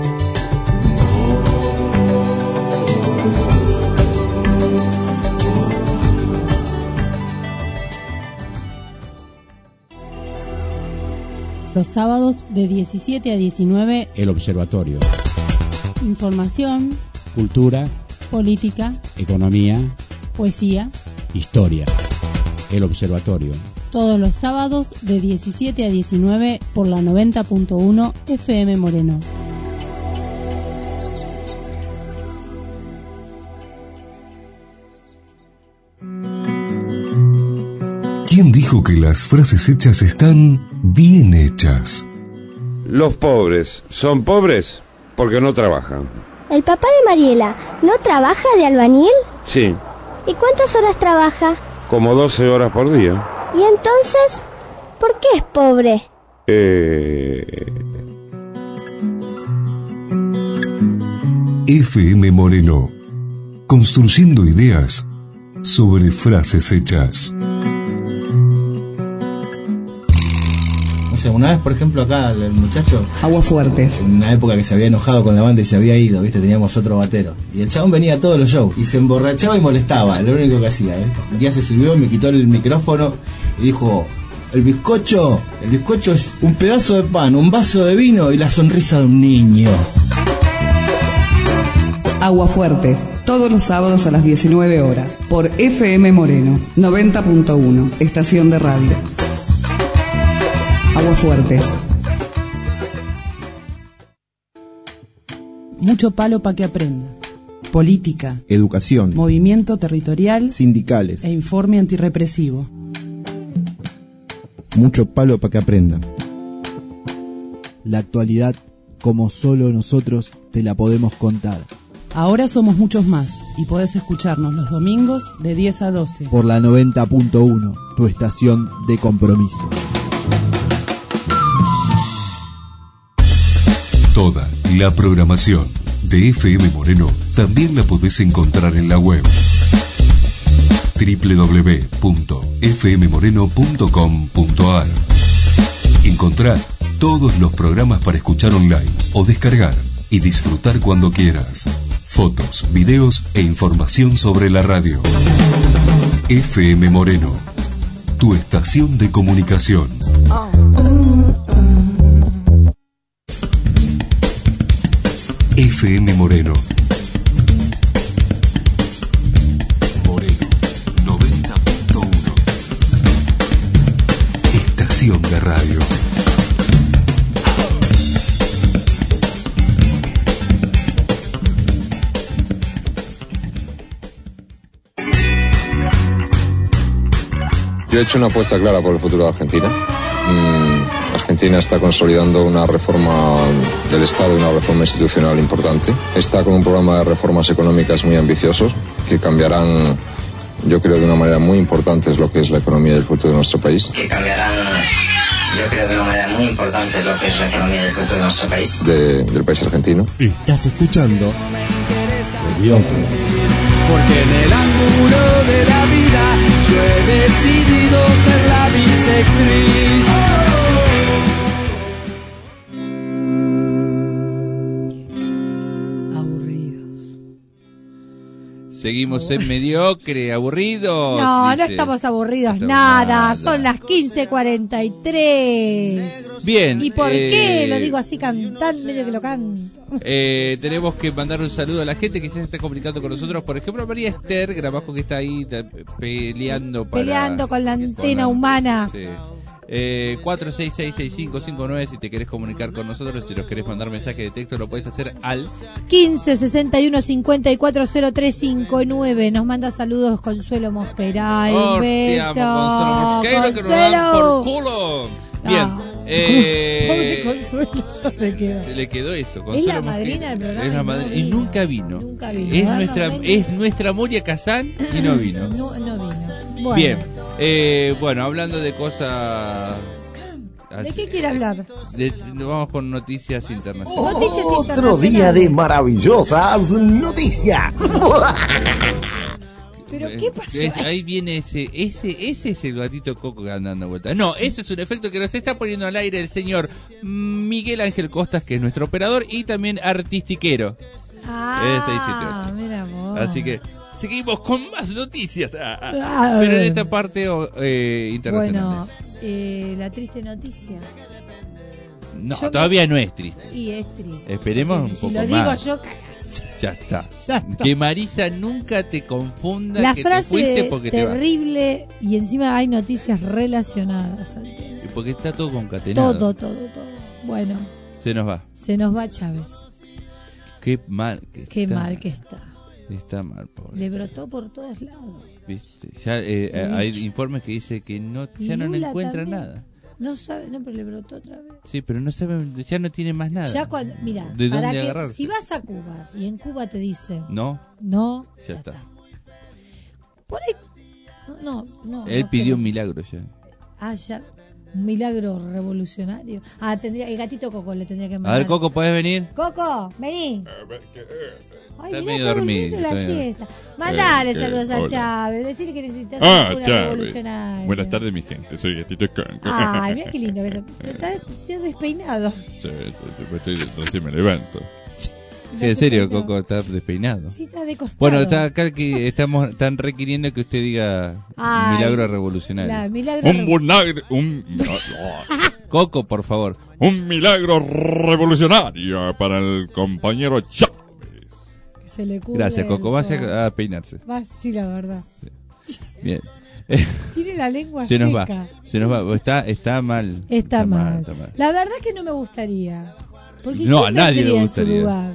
Los sábados de diecisiete a diecinueve, El Observatorio. información, Cultura, política, economía, poesía. historia. El Observatorio. Todos los sábados de diecisiete a diecinueve por la noventa punto uno F M Moreno. ¿Quién dijo que las frases hechas están bien hechas? Los pobres son pobres porque no trabajan. ¿El papá de Mariela no trabaja de albañil? Sí, ¿Y cuántas horas trabaja? como doce horas por día. ¿Y entonces por qué es pobre? Eh... F M Moreno. Construyendo ideas sobre frases hechas. O sea, una vez, por ejemplo, acá el muchacho... Aguafuertes. En una época que se había enojado con la banda y se había ido, ¿viste? Teníamos otro batero. Y el chabón venía a todos los shows y se emborrachaba y molestaba, lo único que hacía, ¿eh? Un día se subió, me quitó el micrófono y dijo... El bizcocho, el bizcocho es un pedazo de pan, un vaso de vino y la sonrisa de un niño. Aguafuertes, todos los sábados a las diecinueve horas, por F M Moreno, noventa punto uno, estación de radio. Aguafuertes. Mucho palo para que aprenda. Política, Educación. movimiento territorial Sindicales. e informe antirrepresivo. Mucho palo para que aprenda. La actualidad, como solo nosotros te la podemos contar. Ahora somos muchos más y podés escucharnos los domingos de diez a doce. Por la noventa punto uno, tu estación de compromiso. Toda la programación de F M Moreno también la podés encontrar en la web doble u doble u doble u punto f m moreno punto com punto a r. Encontrá todos los programas para escuchar online o descargar y disfrutar cuando quieras. Fotos, videos e información sobre la radio. F M Moreno, tu estación de comunicación. F M Moreno. Moreno noventa punto uno. Estación de radio. Yo he hecho una apuesta clara por el futuro de Argentina. Mm, Argentina está consolidando una reforma del Estado y una reforma institucional importante. Está con un programa de reformas económicas muy ambiciosos que cambiarán, yo creo, de una manera muy importante lo que es la economía y el futuro de nuestro país. Que cambiarán, yo creo, de una manera muy importante lo que es la economía y el futuro de nuestro país. De, del país argentino. Estás escuchando Mediocres. Porque en el ángulo de la vida yo he decidido ser la bisectriz. Aburridos. Seguimos en mediocre, aburridos. No, dice. no estamos aburridos, Estamos nada. nada. Son las quince cuarenta y tres. Bien. ¿Y por eh, qué? Lo digo así cantando, medio que lo canto. Eh, tenemos que mandar un saludo a la gente que ya se está comunicando con nosotros. Por ejemplo, María Esther Gramajo, que está ahí ta- peleando para... Peleando con la antena la- humana. Sí. Eh, cuatro seis seis seis cinco cinco nueve si te querés comunicar con nosotros, si nos querés mandar mensaje de texto lo podés hacer al quince sesenta y uno cincuenta y cuatro cero tres cincuenta y nueve. Nos manda saludos Consuelo Mosperay. Un Hostia, beso. Consuelo Mosquero, que nos dan por culo. Bien. Ah. Eh, Pobre Consuelo, ya me queda. se le quedó eso. Es Consuelo la Mosquero. madrina del programa. Es la y no madrina- y vino. nunca vino. Nunca vino. Es Ah, nuestra, no, es nuestra Moria Kazán y no vino. No, no vino. Bueno. Bien. Eh, bueno, hablando de cosas. ¿De qué quiere hablar? de- vamos con noticias internacionales. Noticias Otro día de maravillosas noticias. ¿Pero Eh, qué pasó? es- ahí viene ese, ese, ese es el gatito Coco que anda dando vueltas. No, ese es un efecto que nos está poniendo al aire el señor Miguel Ángel Costas, que es nuestro operador y también artistiquero. Ah, mira vos. Así que seguimos con más noticias. Ah, ah. Ah. Pero en esta parte oh, eh, internacional. Bueno, eh, la triste noticia. no, yo todavía no es triste. Y es triste. Esperemos un si poco lo digo más. yo, cagás. Ya está. Ya está. Que Marisa nunca te confunda La que te frase fuiste porque te vas. terrible y encima hay noticias relacionadas al tema. Porque está todo concatenado. Todo, todo, todo. Bueno, Se nos va. se nos va Chávez. Qué mal que Qué está. mal que está. Está mal, pobre. Le brotó por todos lados. ¿Viste? Ya eh, Lo he hay dicho. informes que dice que no Y ya no le Lula encuentra también. nada. No sabe, no, pero le brotó otra vez. Sí, pero no sabe, ya no tiene más nada. Ya cuando, mira, ¿De para dónde que agarrarse? si vas a Cuba y en Cuba te dicen No, no, ya, está. por ahí no, no. Él no pidió creo. un milagro ya. Ah, ya. Un milagro revolucionario. Ah, tendría el gatito Coco le tendría que A mandar. ver, Coco, ¿puedes venir? Coco, vení. Ay, Está mirá, medio está dormido, durmiendo la está medio- siesta. Mandale Eh, saludos eh, a hola. Chávez. Decirle que necesitas Ah, una Chávez. revolucionaria. Buenas tardes, mi gente. Soy Gatito Conco. Ay, mira qué lindo. Pero estás estás despeinado. Sí, sí, sí, pues estoy, recién me levanto. Sí, en serio, Coco está despeinado. Sí, está de costado. Bueno, está acá que estamos están requiriendo que usted diga Ay, milagro revolucionario. la milagro Un milagro. Un, Coco, por favor. un milagro revolucionario para el compañero Chávez. Se le cubre Gracias, Coco. el- Vas a, a peinarse. Va, sí, la verdad. Bien. Tiene la lengua Se nos seca. va. Se nos va. Está, está mal. Está, mal. está mal. La verdad que no me gustaría. Porque No, ¿quién a nadie le vendría en su gustaría. lugar?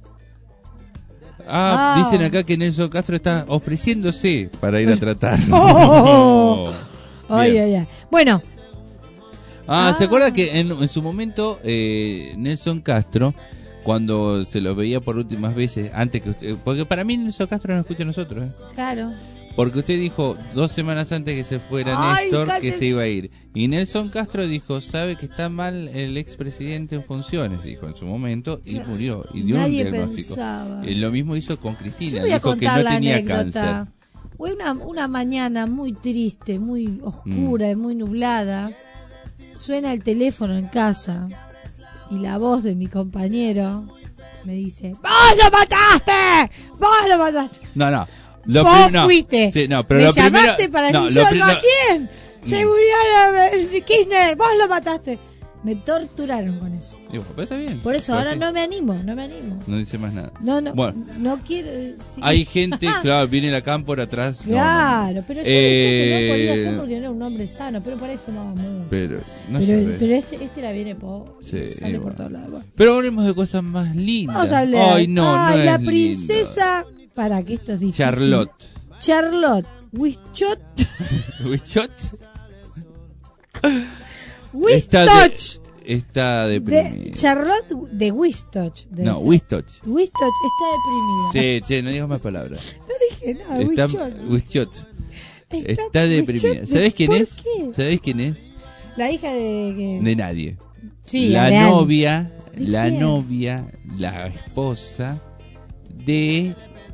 Ah, Ah. dicen acá que Nelson Castro está ofreciéndose para ir a tratar. Oh. Ay, Bien. ay, ay. Bueno, Ah, ¿se Ah. acuerda que en, en su momento eh, Nelson Castro, cuando se lo veía por últimas veces, antes que usted, porque para mí Nelson Castro no escucha a nosotros, ¿eh? claro. Porque usted dijo dos semanas antes que se fuera Ay, Néstor que cállese. se iba a ir. Y Nelson Castro dijo, sabe que está mal el expresidente en funciones, dijo en su momento, y murió. Y dio Nadie un diagnóstico. pensaba. Eh, lo mismo hizo con Yo Cristina, voy a dijo que contar no la tenía anécdota. cáncer. Fue una, una mañana muy triste, muy oscura y muy nublada. Suena el teléfono en casa y la voz de mi compañero me dice: ¡Vos lo mataste! ¡Vos lo mataste! No, no. Lo Vos prim- no. fuiste. Sí, no, pero me lo primero- llamaste para no, decir: lo yo pri- digo, ¿a no. quién? Se murió la- Kirchner, vos lo mataste. Me torturaron con eso. Digo, pero está bien. Por eso Pero ahora sí. no me animo, no me animo. No dice más nada. No, no, Bueno, no quiero. eh, sí. hay gente, claro, viene la cámpora atrás. no, no. Claro, pero yo Eh, dije que no podía ser porque no era un hombre sano, pero por ahí fumaba mucho. Pero, no pero, sabe. pero este, este la viene por Sí, sale por bueno. todos lados. Bueno. Pero hablemos de cosas más lindas. Vamos a hablar. Ay, no, Ay, no la es princesa, para que esto es lindo. difícil. Charlotte. Charlotte Wichot. ¿Wichot? Wistoch. Está, de, está De, deprimida. Charlotte de Wistoch. debe No, ser. Wistoch. Wistoch está deprimida. Sí, che, no digas más palabras. No dije nada, Está Wichot. Wichot. Está Está deprimida. Wichot. ¿Sabés quién ¿Por es? qué? ¿Sabés quién es? La hija de... que- De nadie. Sí, la real. novia, ¿De la quién? novia, la esposa de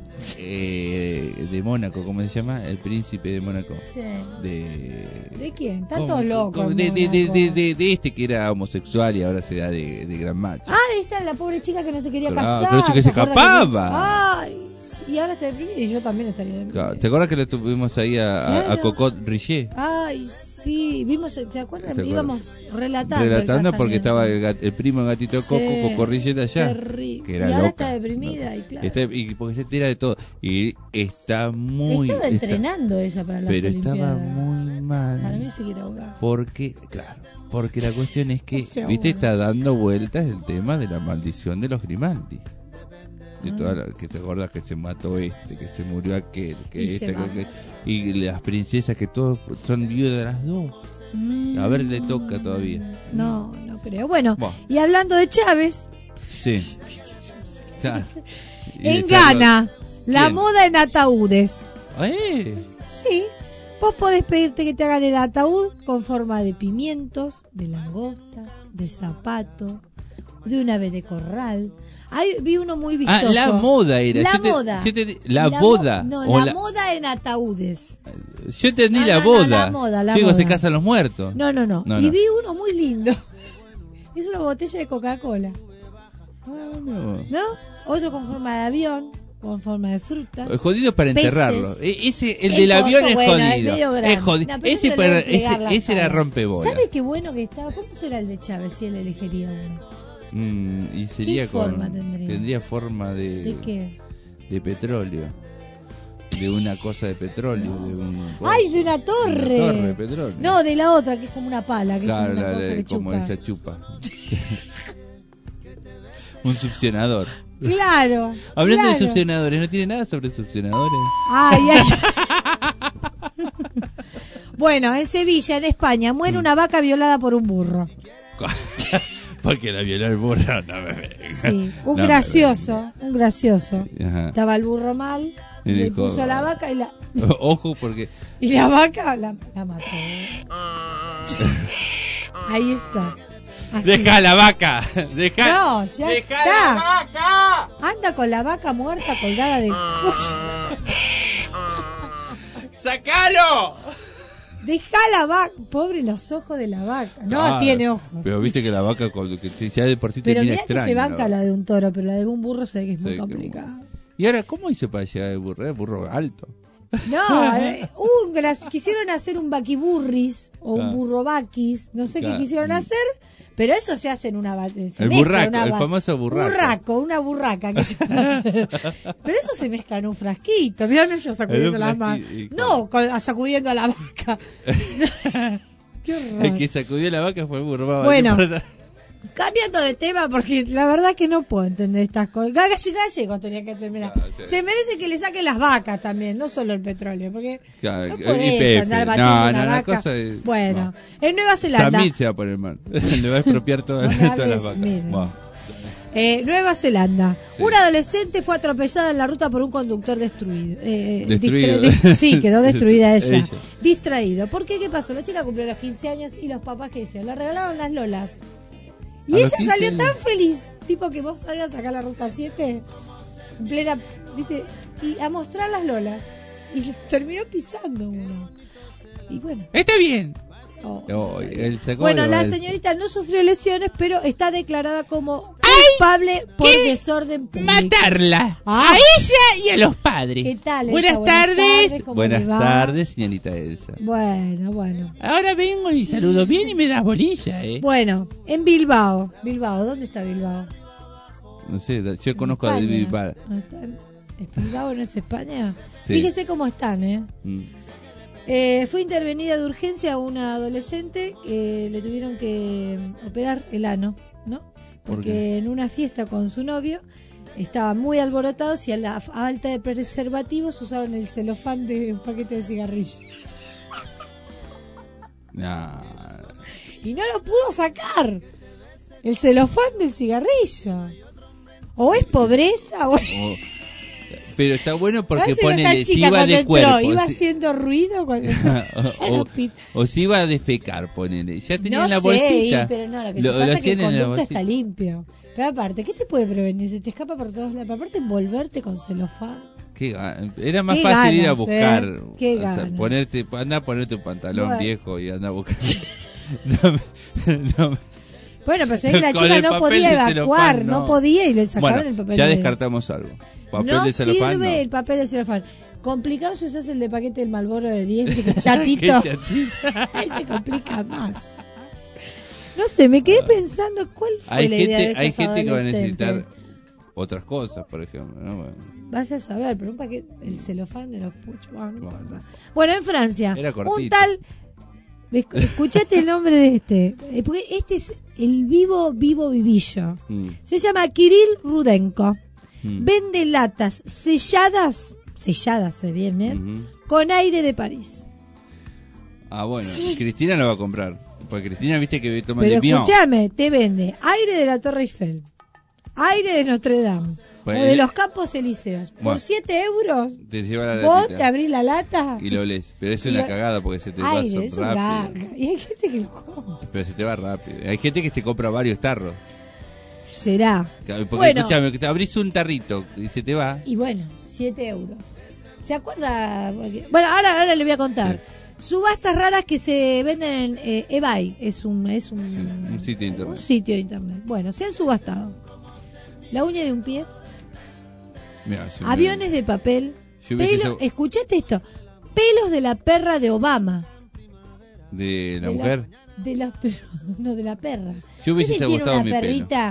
eh, de Mónaco, ¿cómo se llama? El príncipe de Mónaco. Sí. De ¿De quién? Están ¿cómo? todos locos. ¿Cómo? en de, de, de, Mónaco. de, de- de este que era homosexual y ahora se da de, de gran macho. Ah, ahí está la pobre chica que no se quería Claro, casar. pero chica que se acuerda escapaba. que- Ay, y ahora está deprimida y yo también estaría deprimida. Claro, ¿te acuerdas que le tuvimos ahí a, a- a Claro. Cocot Richet? Ay, sí, vimos, ¿te acuerdas? ¿Te acuerdas? Íbamos relatando. Relatando el porque casamiento. estaba el, gat- el primo de Gatito Sí, Coco, Coco Richet allá. terrible. Que era Y ahora loca. está deprimida y claro. Está- y porque se tira de todo. Y está muy. Estaba está- entrenando ella para las pero estaba Olimpiadas. muy mal. Para mí se quiere ahogar. Porque, claro, porque la cuestión es que, No se viste, ahoga. está dando vueltas el tema de la maldición de los Grimaldi. De Ah. toda la- que te acuerdas que se mató este, que se murió aquel, que Y se este, va. que- y las princesas que todos son viudas las dos. Mm, A ver, le toca todavía. No, no creo. Bueno, Bueno. y hablando de Chávez, Sí. Claro. Y de en Ghana, Charlotte. la ¿Quién? moda en ataúdes. ¡Eh! Sí, vos podés pedirte que te hagan el ataúd con forma de pimientos, de langostas, de zapato, de un ave de corral. Ahí vi uno muy Ah, vistoso. la moda era. La Yo te- moda. yo te- la mo- boda. No, o la, la- moda en ataúdes. Yo entendí No, la no, no, boda. la moda, la Yo digo, moda. se casan los muertos. No, no, no, No, y no. vi uno muy lindo. Es una botella de Coca-Cola. No. ¿No? Otro con forma de avión, con forma de fruta. Es jodido para Peces. enterrarlo. E- Ese, el Es del avión coso, es bueno, es jodido. medio grande. Es jodido. No, pero ese, eso le para- debe plegar ese, la ese era sala. rompebolas. ¿Sabe qué bueno que estaba? ¿Cómo será el de Chávez si él elegiría uno? Mm, y sería ¿Qué con, forma tendría? Tendría forma de... ¿De qué? De petróleo. De una cosa de petróleo. De un, ¡Ay, de una torre! Una torre de petróleo. No, de la otra, que es como una pala, que Claro, es como una la- cosa la- que como chupa. esa chupa. Un succionador. Claro. Hablando claro. de succionadores, ¿no tiene nada sobre succionadores? Ay, ay. Bueno, en Sevilla, en España, muere una vaca violada por un burro. Porque la violó el burro, no me venga. Sí, un No me gracioso, un gracioso. venga. Ajá. Estaba el burro mal, Y le dijo, puso la vaca y la, Ojo, porque... y la vaca la, la mató. Ahí está. Así. ¡Deja la vaca! ¡Deja! No, ya ¡Deja está. la vaca! Anda con la vaca muerta colgada del ¡Sacalo! Deja la vaca. Pobre los ojos de la vaca. No Ah, tiene ojos. Pero viste que la vaca cuando que te- ya de por sí Pero termina mira que extraña. se banca ¿no? la de un toro, pero la de un burro se ve que es muy Sí, complicada. ¿Y ahora cómo hizo para llegar el burro? ¿Era burro alto? No, eh, un gras- quisieron hacer un vaquiburris o un Claro. burro vaquis, no sé Claro. qué quisieron hacer, pero eso se hace en una va- se El mezcla burraco, una el va- famoso burraco. burraco, una burraca que se van a hacer. Pero eso se mezcla en un frasquito, mirá yo sacudiendo En un las manos. frasquito, y- No, con- a- sacudiendo a la vaca. Qué horror. El que sacudió la vaca fue el burro. Vamos, Bueno. no importa. Cambiando de tema, porque la verdad que no puedo entender estas cosas. Gallo gallego tenía que terminar. Ah, sí. Se merece que le saquen las vacas también, no solo el petróleo, porque Claro, no Y podés P F. andar batiendo No, una no, la vaca. cosa es- Bueno, en Nueva Zelanda, Samit se va a poner mal. Le va a expropiar toda- No me todas hables, las vacas. miren. Buah. eh, Nueva Zelanda, Sí. una adolescente fue atropellada en la ruta por un conductor destruido. Eh, Destruido. distra- di- sí, quedó destruida ella. Ella. Distraído. ¿Por qué? ¿Qué pasó? La chica cumplió los quince años y los papás, ¿qué hicieron? Le regalaron las lolas. Y A ella los quince salió años. tan feliz, tipo que vos salgas a sacar la ruta siete, en plena, viste, y a mostrar las lolas. Y terminó pisando uno. Y bueno. Está bien. Oh, Oh, él sacó Bueno, el- la el- señorita no sufrió lesiones, pero está declarada como culpable por desorden público. Matarla. Ah. A ella y a los padres. ¿Qué tal, Buenas Elsa? Buenas tardes. tardes, ¿cómo Buenas le va? tardes, señorita Elsa. Bueno, bueno. Ahora vengo y saludo bien y me das bolilla, ¿eh? Bueno, en Bilbao. Bilbao, ¿dónde está Bilbao? No sé, yo conozco a España. David Bisbal. ¿No está en- ¿Es Bilbao no es España? Sí. Fíjese cómo están, ¿eh? Mm. Eh, fue intervenida de urgencia a una adolescente que le tuvieron que operar el ano, ¿no? ¿Por Porque qué? en una fiesta con su novio estaban muy alborotados y a la falta de preservativos usaron el celofán de un paquete de cigarrillos. Nah. Y no lo pudo sacar. El celofán del cigarrillo. O es pobreza o es... Oh. Pero está bueno porque Vaya, pone esa si chica iba cuando de entró, cuerpo. iba si- haciendo ruido cuando... o, o- o si iba a defecar, ponele. Ya tenía no en la sé, bolsita. y- pero no, lo que Lo- se lo pasa es que el hacían en la conducto bolsita. está limpio. Pero aparte, ¿qué te puede prevenir? Se te escapa por todos lados. Aparte, envolverte con celofán. Qué ga- Era más Qué fácil ir a ganas, buscar. eh. Qué o sea, ganas. ponerte, anda a ponerte un pantalón Bueno. viejo y anda a buscar. no, me- no me- Bueno, pero se ve que la Con chica el no papel podía de evacuar, celofán, no. no. podía y le sacaron Bueno, el papel. ya de- descartamos algo. Papel no de celofán. sirve no. el papel de celofán. Complicado si usas el de paquete del Malboro de diez, que chatito. Qué chatito. Ahí se complica más. No sé, me quedé pensando cuál fue Hay la idea gente, de estos hay gente que va a adolescentes. necesitar otras cosas, por ejemplo. ¿no? Bueno, Vaya a saber, pero un paquete, el celofán de los puchos. Bueno, no importa. Bueno, en Francia, Era cortito. un tal. Esc- Escuchate el nombre de este. eh, Porque este es el vivo, vivo vivillo. mm, Se llama Kirill Rudenko. mm. Vende latas selladas, selladas, se bien, bien, Ujú. con aire de París. Ah, bueno, Cristina lo va a comprar. Porque Cristina, viste que toma Pero de Bion. escúchame, te vende aire de la Torre Eiffel, aire de Notre Dame, Pues, o de eh, los Campos Elíseos. Por bueno. siete euros, Te lleva la vos latita te abrís la lata. y lo lees. Pero es y una lo- cagada porque se te va Aire, es un rápido. garga. Y hay gente que lo compra. Pero se te va rápido. Hay gente que se compra varios tarros. Será. Claro, Porque Bueno. escúchame, que te abrís un tarrito y se te va. Y bueno, siete euros. ¿Se acuerda? Porque- Bueno, ahora, ahora le voy a contar. Subastas raras que se venden en eh, eBay. Es un, es un, Un sitio de internet. un sitio de internet. Bueno, se han subastado. La uña de un pie, Mirá, si me- aviones de papel, Yo hubiese pelo, sab- escuchate esto, pelos de la perra de Obama. de la De mujer. de la, no, de la perra. Yo hubiese ¿Viste? Tiene gustado una mi pelo. perrita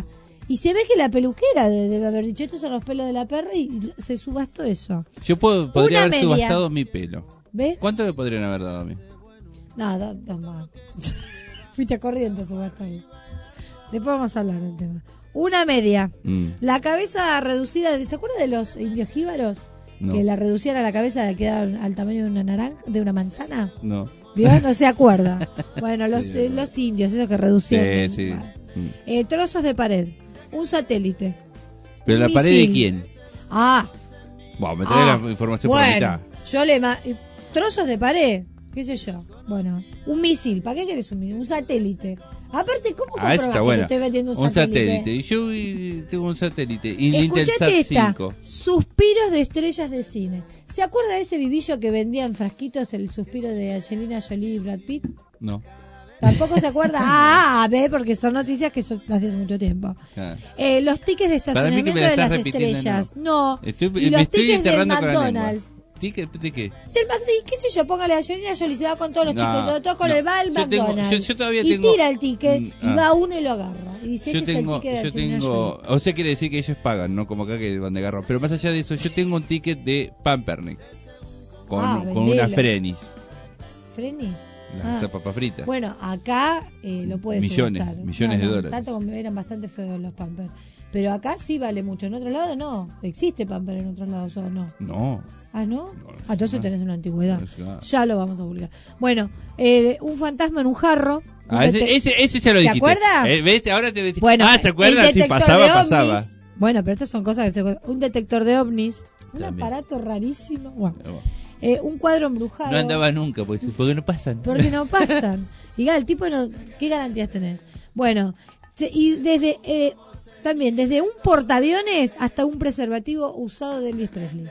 Y se ve que la peluquera de- debe haber dicho, estos son los pelos de la perra, y se subastó eso. Yo puedo, podría Una haber media. subastado mi pelo. ¿Ves? ¿Cuánto me podrían haber dado a mí? Nada, no, más. Fuiste a corriente a subastar. Después vamos a hablar del tema. Una media. Mm. La cabeza reducida, ¿se acuerda de los indios jíbaros? No. Que la reducían a la cabeza, quedaban al tamaño de una naranja, de una manzana. No. ¿Vio? No se acuerda. Bueno, los, Sí, eh, los indios, esos que reducían. Sí, sí. Bueno. Mm. Eh, trozos de pared. Un satélite. ¿Pero Un la pared de misil. quién? Ah, Bueno, me trae Ah, la información por la bueno, mitad. yo le ma- eh, trozos de pared, qué sé yo. Bueno, un misil, ¿para qué querés un misil? Un satélite. Aparte, ¿cómo Ah, esa comprobás está que buena. te estoy metiendo un, Un satélite? satélite. Y yo eh, tengo un satélite. Y Intelsat Escuchate esta, cinco. suspiros de estrellas de cine. ¿Se acuerda de ese vivillo que vendía en frasquitos el suspiro de Angelina Jolie y Brad Pitt? No. Tampoco se acuerda. Ah, ve, porque son noticias que yo las di hace mucho tiempo. Ah. Eh, los tickets de Para mí que estacionamiento me la de estás las repitiendo, estrellas. no. No. Estoy, y me los estoy tickets del enterrando con la lengua. McDonald's. ¿Ticket de qué? Del McDonald's, qué sé yo, póngale a Angelina Jolie, se va con todos los No, chicos, todo, todo con no. el va al Yo tengo- McDonald's. yo- yo todavía y tengo- tira el ticket Mm, y ah. va uno y lo agarra. Y dice, Yo este tengo, es el ticket de yo Angelina tengo, Jolie. o sea, quiere decir que ellos pagan, no como acá que van de garrón. Pero más allá de eso, yo tengo un ticket de Pampernick con, Ah, con una vendelo. Frenis, ¿Frenis? las Ah. papas fritas. Bueno, acá eh, lo puedes Millones, subastar. millones de dólares. Tanto como eran bastante feos los Pampers. Pero acá sí vale mucho. En otros lados no. ¿Existe Pamper en otros lados o no? No. Ah, ¿no? Ah, entonces tenés una antigüedad. no. Ya lo vamos a publicar. Bueno, eh, un fantasma en un jarro. Un Ah, ese, dete- ese, ese ya lo ¿Se dijiste. acuerda? Eh, ¿ves? Ahora te ves. Bueno, ah, ¿se acuerdan? el Si detector pasaba, de ovnis. pasaba. Bueno, pero estas son cosas que te... Un detector de ovnis. Un También. aparato rarísimo. Bueno. Eh, un cuadro embrujado. No andaba nunca, porque, porque no pasan. Porque no pasan. Y claro, el tipo no... ¿Qué garantías tenés? Bueno, se- y desde... Eh, también, desde un portaaviones hasta un preservativo usado de Elvis Presley.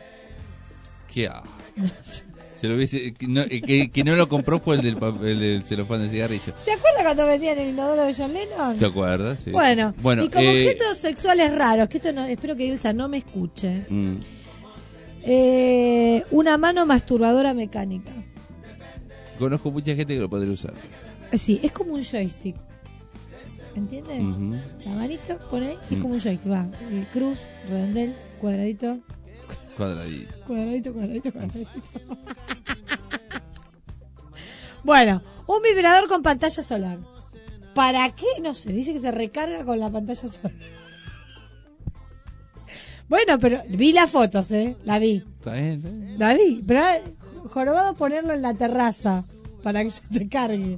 ¿Qué? ah. Se lo hubiese, que, no, eh, que, que no lo compró fue el del, pa- el del celofán de cigarrillo. ¿Se acuerda cuando vendían el inodoro de John Lennon? ¿Se acuerda? Sí. Bueno, bueno y como eh, objetos sexuales raros, que esto no, espero que Elsa no me escuche. mm, Eh, una mano masturbadora mecánica. conozco mucha gente que lo podría usar. Eh, Sí, es como un joystick. ¿Entiendes? Ujú. La manito, pone ahí, es Mm. como un joystick. Va, eh, cruz, redondel, cuadradito, Cuadradito. cuadradito, cuadradito, cuadradito. Bueno, un vibrador con pantalla solar. ¿Para qué? No sé, dice que se recarga con la pantalla solar. Bueno, pero vi las fotos, ¿eh? La vi. Está bien, está bien. La vi. Pero ah, jorobado ponerlo en la terraza para que se te cargue.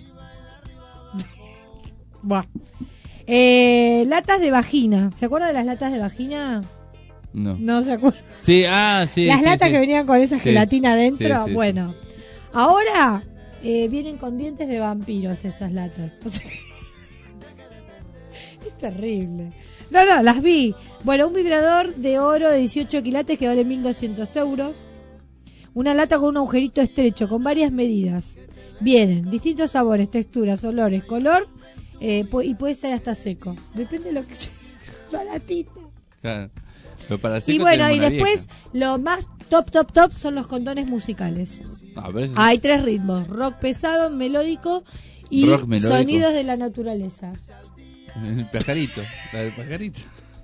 Buah. Eh, latas de vagina. ¿Se acuerda de las latas de vagina? No. No se acuerda. Sí, ah, sí. Las sí, latas sí. que venían con esa Sí, gelatina adentro. sí, sí, bueno, ahora eh, vienen con dientes de vampiros esas latas. O sea, es terrible. No, no, las vi. Bueno, un vibrador de oro de dieciocho quilates que vale mil doscientos euros. Una lata con un agujerito estrecho, con varias medidas. Vienen distintos sabores, texturas, olores, color, eh, pu- y puede ser hasta seco. Depende de lo que sea. Baratito. Claro. Pero para Y seco bueno, tenemos y una después lo más top, top, top son los condones musicales. vieja. A ver si- Hay tres ritmos: rock pesado, melódico y Rock melódico. sonidos de la naturaleza. El pajarito. La del pajarito.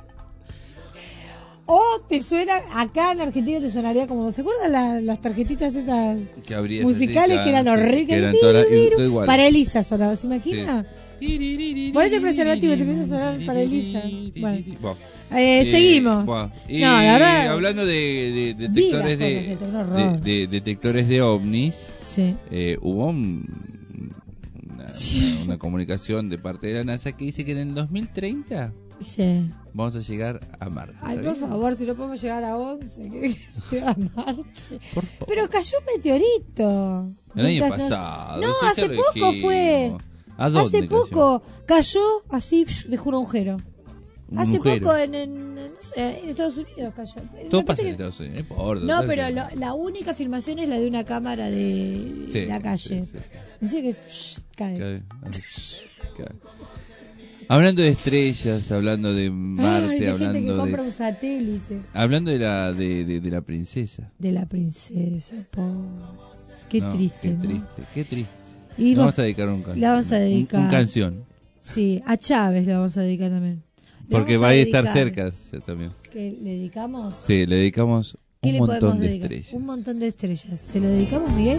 O te suena, acá en Argentina te sonaría como, ¿se acuerdan la- las tarjetitas esas Que abrías musicales así, que eran claro, sí, horribles? que eran todas- y todo igual. Para Elisa sonaba, ¿se imagina? Sí. Ponete el preservativo, te empieza a sonar para Elisa. Bueno. Bueno. Eh, Eh, seguimos. bueno. Y No, la verdad, hablando de, de vi detectores las de, cosas, esto, un horror. de, de detectores de ovnis, Sí. eh, hubo un- una, una- una comunicación de parte de la NASA que dice que en el dos mil treinta Sí. vamos a llegar a Marte. Ay, ¿sabías? por favor, si no podemos llegar a once, que llegar a Marte. Pero cayó un meteorito. El año Mientras nos- pasado. No, sí, ya hace lo poco dijimos. fue. ¿A dónde Hace cayó? poco cayó así, psh, dejó un agujero. Un Hace agujero. poco en, en, no sé, en Estados Unidos cayó. Todo Me pasa parece en que- Estados Unidos, no importa. No, total pero que- lo- la única filmación es la de una cámara de Sí, la calle. sí, sí, sí. Dice que es, shh, cae. Cae, hace- cae. Hablando de estrellas, hablando de Marte, Ay, de gente que hablando compra de un satélite. hablando de la de, de, de la princesa. De la princesa, pobre. Qué No, triste, qué ¿no? triste, qué triste. Y Le nos- vamos a dedicar un can- le vamos a un- dedicar. un canción. Sí, a Chávez le vamos a dedicar también. Porque vamos va a estar dedicar. cerca también. ¿Qué le dedicamos? Sí, le dedicamos ¿Qué un le montón podemos de dedicar? estrellas. Un montón de estrellas. ¿Se lo dedicamos, Miguel?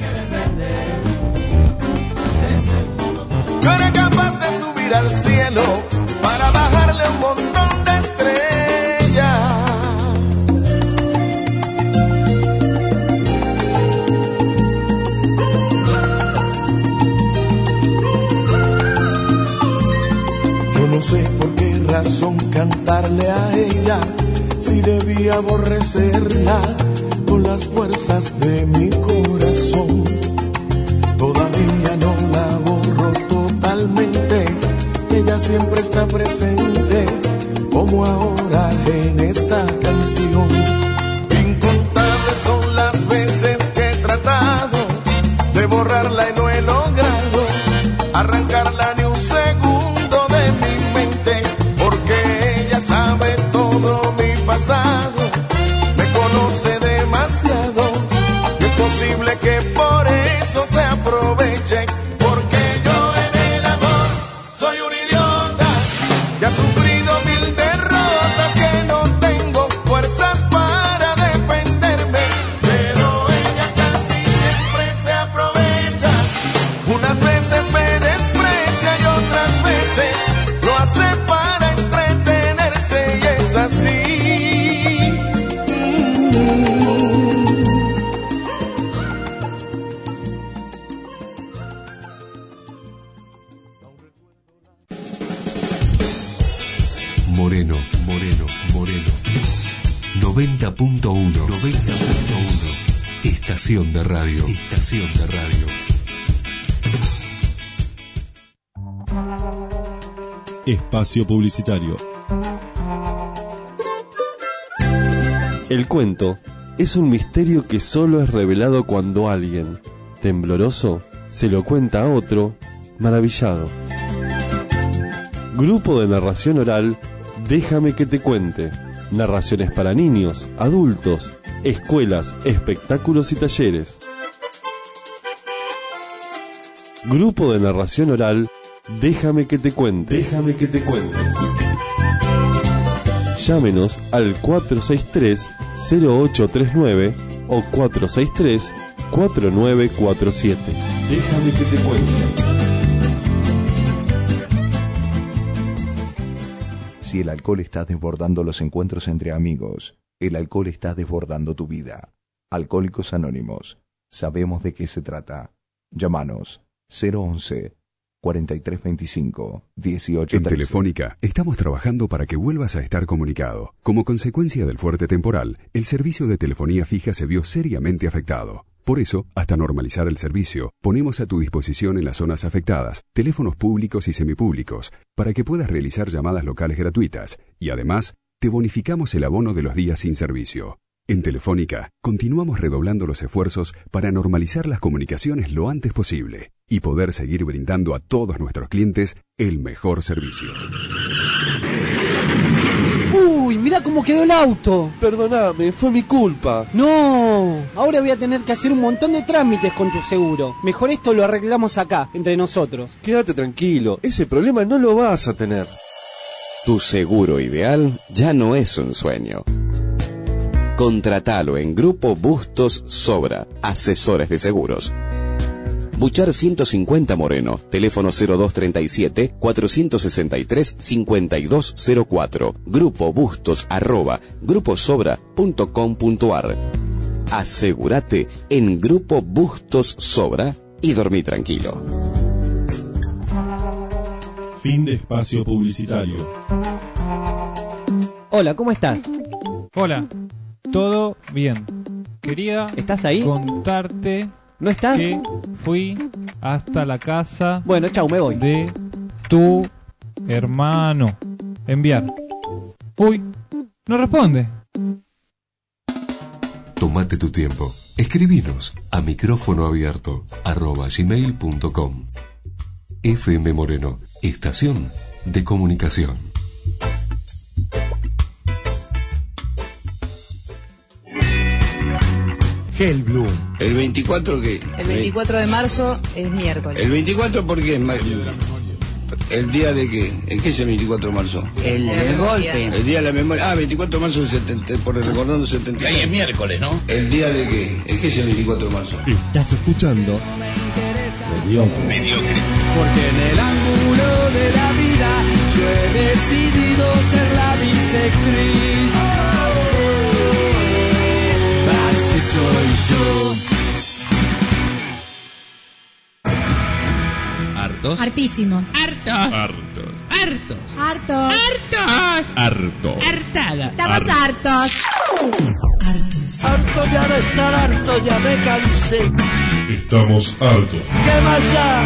Yo era capaz de subir al cielo para bajarle un montón de estrellas. Yo no sé por qué razón cantarle a ella, si debía aborrecerla con las fuerzas de mi corazón. Todavía no la borro totalmente, ella siempre está presente, como ahora en esta canción. Incontables son las veces que he tratado de borrarla y no he logrado arrancarla ni un segundo de mi mente, porque ella sabe todo mi pasado, me conoce demasiado, y es posible que por eso se aproveche, porque yo en el amor soy un idiota, y ha sufrido mil derrotas, que no tengo fuerzas para defenderme, pero ella casi siempre se aprovecha, unas veces me desprecia y otras veces lo hace para entretenerse, y es así. Moreno, Moreno, Moreno. noventa punto uno. noventa punto uno. Estación de radio. Estación de radio. Espacio publicitario. El cuento es un misterio que solo es revelado cuando alguien, tembloroso, se lo cuenta a otro, maravillado. Grupo de narración oral, Déjame que te cuente. Narraciones para niños, adultos, escuelas, espectáculos y talleres. Grupo de narración oral, Déjame que te cuente. Déjame que te cuente. Llámenos al cuatro seis tres, cero ocho tres nueve o cuatro seis tres, cuatro nueve cuatro siete. Déjame que te cuente. Si el alcohol está desbordando los encuentros entre amigos, el alcohol está desbordando tu vida. Alcohólicos Anónimos. Sabemos de qué se trata. Llámanos cero once, cuarenta y tres veinticinco, dieciocho trece. En Telefónica estamos trabajando para que vuelvas a estar comunicado. Como consecuencia del fuerte temporal, el servicio de telefonía fija se vio seriamente afectado. Por eso, hasta normalizar el servicio, ponemos a tu disposición en las zonas afectadas teléfonos públicos y semipúblicos para que puedas realizar llamadas locales gratuitas y además te bonificamos el abono de los días sin servicio. En Telefónica, continuamos redoblando los esfuerzos para normalizar las comunicaciones lo antes posible y poder seguir brindando a todos nuestros clientes el mejor servicio. ¡Uy, mirá cómo quedó el auto! Perdóname, fue mi culpa. ¡No! Ahora voy a tener que hacer un montón de trámites con tu seguro. Mejor esto lo arreglamos acá, entre nosotros. Quédate tranquilo, ese problema no lo vas a tener. Tu seguro ideal ya no es un sueño. Contratalo en Grupo Bustos Sobra, asesores de seguros. Buchar ciento cincuenta Moreno, teléfono cero dos treinta y siete, cuatrocientos sesenta y tres, cincuenta y dos cero cuatro, Grupo Bustos arroba gruposobra punto com punto ar. Asegúrate en Grupo Bustos Sobra y dormí tranquilo. Fin de espacio publicitario. Hola, ¿cómo estás? Hola, todo bien. Quería ¿Estás ahí? contarte ¿No estás? que fui hasta la casa bueno, chau, me voy. de tu hermano. Enviar. Uy, no responde. Tómate tu tiempo. Escribinos a micrófono abierto arroba gmail punto com. F M Moreno, estación de comunicación. Hellblum. ¿El veinticuatro qué? El veinticuatro de marzo es miércoles. ¿El veinticuatro por qué es más? ¿El día de qué? ¿En qué es el veinticuatro de marzo? El, el golpe. El día de la memoria. Ah, veinticuatro de marzo del setenta, por recordando setenta. Ahí es miércoles, ¿no? ¿El día de qué? ¿En qué es el veinticuatro de marzo? Estás escuchando Mediocre. Mediocre. Porque en el ángulo de la vida yo he decidido ser la bisectriz. Así soy yo. ¿Hartos? Hartísimos. Hartos. Hartos. Hartos. Hartos. Hartos. Harto. Hartada. Estamos hartos. Hartos. Harto ya de estar harto, ya me cansé. Estamos hartos. ¿Qué más da?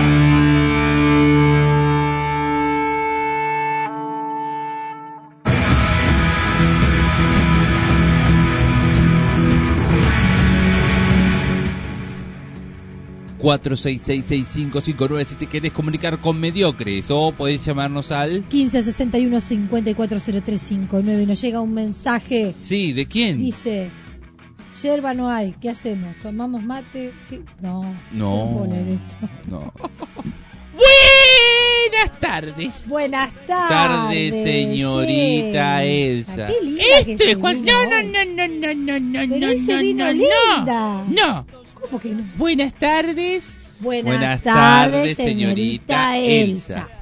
cuatro seis seis seis cinco cinco nueve si te querés comunicar con Mediocres, o podés llamarnos al quince sesenta y uno cincuenta y cuatro cero tres cincuenta y nueve. Nos llega un mensaje. Sí, ¿de quién? Dice: yerba no hay, ¿qué hacemos? ¿Tomamos mate? ¿Qué? No, No. yo no puedo leer esto. No. Buenas tardes. Buenas tardes. Tarde, señorita Sí. Elsa. Qué linda que Este se es cuando. vino No, hoy. no, no, no, no, no, no, Pero no, hoy se no, vino no, linda. no. ¿Cómo que no? Buenas tardes. Buenas, Buenas tardes, tardes, señorita, señorita Elsa. Elsa.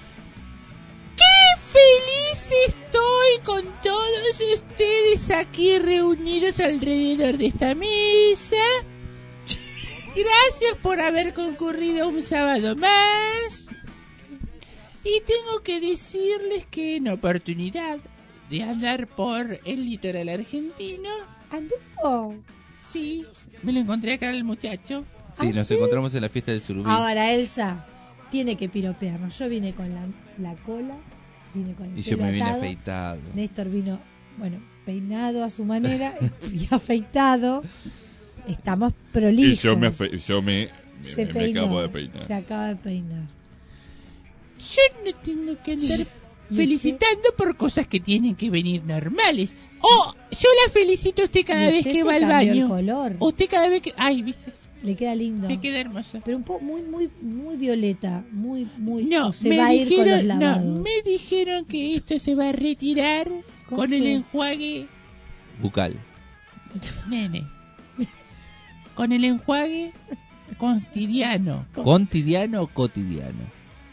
Qué feliz estoy con todos ustedes aquí reunidos alrededor de esta mesa. Gracias por haber concurrido un sábado más. Y tengo que decirles que en oportunidad de andar por el litoral argentino. ¿Anduvo? Sí, me lo encontré acá el muchacho. Sí, ¿Ah, nos sí? encontramos en la fiesta del Surubí. Ahora, Elsa tiene que piropearnos. Yo vine con la, la cola, vine con el Y yo pelo me vine atado. afeitado. Néstor vino, bueno, peinado a su manera y afeitado. Estamos Y prolijos. yo me, afe- yo me, Se me, me peinó, acabo de peinar. Se acaba de peinar. Yo no tengo que andar ¿Y felicitando por cosas que tienen que venir normales. Oh, yo la felicito a usted cada Y vez usted que se va al cambió baño. el color. Usted cada vez que... Ay, viste. Le queda lindo. Me queda hermoso. Pero un poco muy, muy, muy violeta. Muy, muy. No, o se me va a ir con los dijeron, no, lavados. me dijeron que esto se va a retirar ¿Cómo con el que? enjuague, Bucal. nene. Con el enjuague cotidiano. ¿Contidiano o cotidiano?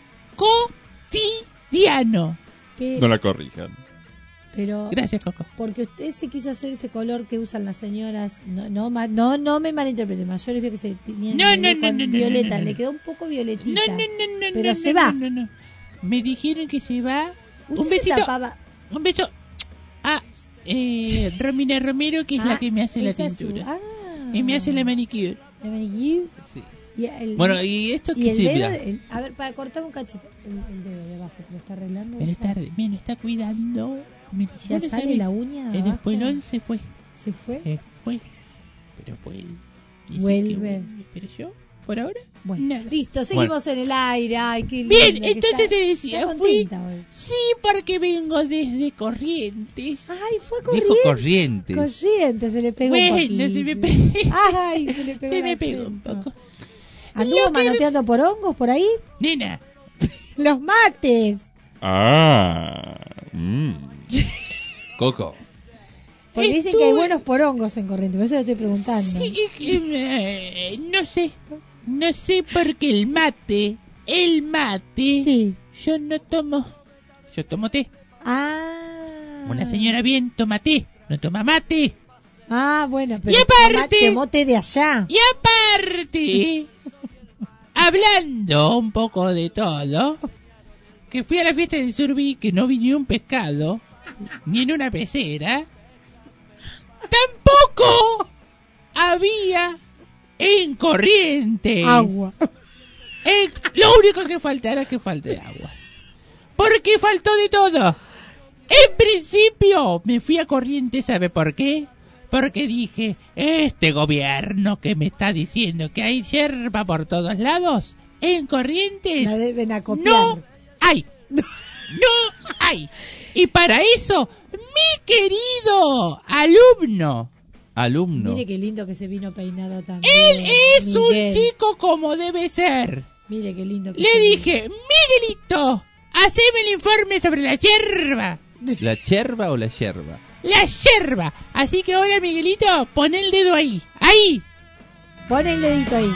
Cotidiano. ¿Qué? No la corrijan. Pero Gracias, Coco. porque usted se quiso hacer ese color que usan las señoras, no no ma- no, no me malinterprete, mayores veo que se tenían No, que no, ver no, con no, no, violeta, no, no, no. le quedó un poco violetita. No, no, no, no, pero no, se no, va. no, no, no. Me dijeron que se va. Usted Un se besito. tapaba- Un beso. Ah, eh, Romina Romero, que es la Ah, que me hace la esa es su- tintura. ah. Y me hace la manicure. ¿La manicure? Sí. Y el- Bueno, ¿y esto y qué el sirve? dedo, el- a ver, para cortar un cachito, el, el dedo de abajo, ¿te lo está arreglando? Me lo Elsa? está, me lo está cuidando. Me, ¿Ya ¿vos no sale sabés? la uña El abajo? espuelón se fue. ¿Se fue? Se fue. Pero vuelve. Dice Vuelve. que vuelve. Pero yo, por ahora, Bueno, nada. listo, seguimos en el aire. Ay, qué lindo. Bien, que entonces está- te decía, está fui. contenta hoy. Sí, porque vengo desde Corrientes. Ay, fue Dijo corriente. Corrientes. Corriente, se le pegó un Bueno, poquito. se me pegó. Ay, se le pegó Se el me pegó un acento. poco. ¿Anduvo Lo que manoteando por hongos por ahí? Nena, Los mates. Ah. Mm. Coco. Porque dicen que hay buenos porongos en Corrientes, por eso lo estoy preguntando. sí, eh, no sé. No sé porque el mate, el mate, Sí. yo no tomo. Yo tomo té. Ah. Una señora bien toma té, no toma mate. Ah, bueno, pero Y aparte- tomate- mote de allá. Y aparte, hablando un poco de todo, que fui a la fiesta del Surbi, que no vi ni un pescado, ni en una pecera, tampoco había en Corrientes Agua. Eh, lo único que faltara es que falte agua. Porque faltó de todo. En principio me fui a Corrientes, ¿sabe por qué? Porque dije, este gobierno que me está diciendo que hay yerba por todos lados, en Corrientes La deben acopiar. no hay. No hay. Y para eso, mi querido alumno, Alumno. Mire qué lindo que se vino peinado también. él es Miguel. un chico como debe ser. Mire qué lindo que Le se dije, Miguelito, haceme el informe sobre la yerba. ¿La yerba o la yerba? La yerba. Así que ahora, Miguelito, pon el dedo ahí. Ahí. Pon el dedito ahí.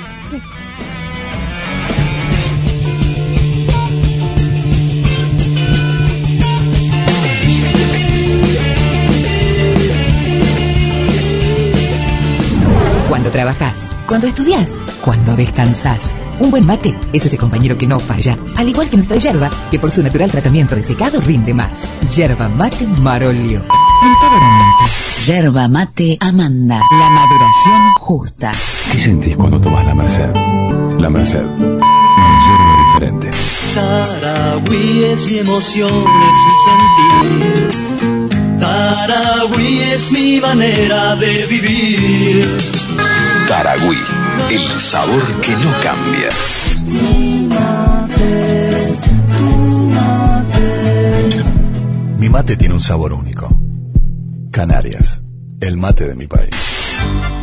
Cuando trabajás, cuando estudiás, cuando descansás. Un buen mate es ese compañero que no falla, al igual que nuestra yerba, que por su natural tratamiento de secado rinde más. Yerba mate Marolio. En todo momento. Yerba mate Amanda. La maduración justa. ¿Qué sentís cuando tomas la Merced? La Merced. Una yerba diferente. Taragüí es mi emoción, es mi sentir. Taragüí es mi manera de vivir. Taragüí, el sabor que no cambia. Mi mate tiene un sabor único. Canarias, el mate de mi país.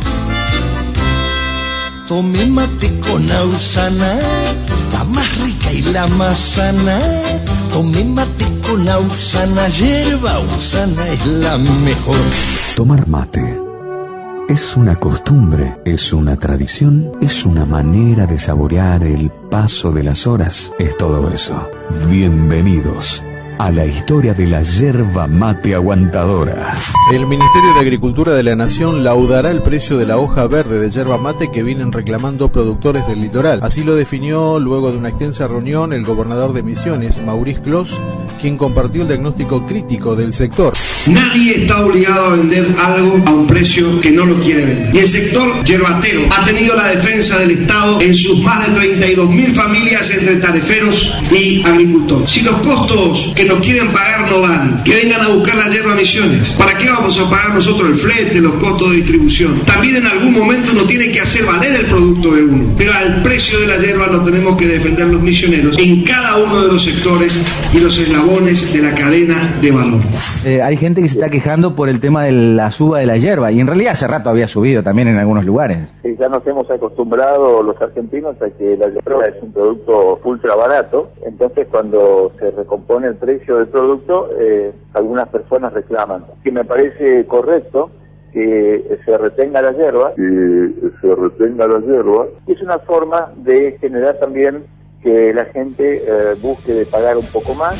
Tomé mate con Ausana, la más rica y la más sana. Tomé mate con Ausana, yerba Ausana es la mejor. Tomar mate es una costumbre, es una tradición, es una manera de saborear el paso de las horas, es todo eso. Bienvenidos a la historia de la yerba mate aguantadora. El Ministerio de Agricultura de la Nación laudará el precio de la hoja verde de yerba mate que vienen reclamando productores del litoral. Así lo definió luego de una extensa reunión el gobernador de Misiones, Maurice Clos, quien compartió el diagnóstico crítico del sector. Nadie está obligado a vender algo a un precio que no lo quiere vender. Y el sector yerbatero ha tenido la defensa del Estado en sus más de treinta y dos mil familias entre tariferos y agricultores. Si los costos que nos quieren pagar no dan, que vengan a buscar la yerba a Misiones. ¿Para qué vamos a pagar nosotros el flete, los costos de distribución? También en algún momento uno tiene que hacer valer el producto de uno, pero al precio de la yerba lo tenemos que defender los misioneros en cada uno de los sectores y los eslabones de la cadena de valor. Eh, hay gente que se está quejando por el tema de la suba de la yerba, y en realidad hace rato había subido también en algunos lugares. Sí, ya nos hemos acostumbrado los argentinos a que la yerba es un producto ultra barato, entonces cuando se recompone el precio del producto, eh, algunas personas reclaman. Que me parece correcto que se retenga la yerba, que se retenga la yerba, y es una forma de generar también que la gente eh, busque de pagar un poco más.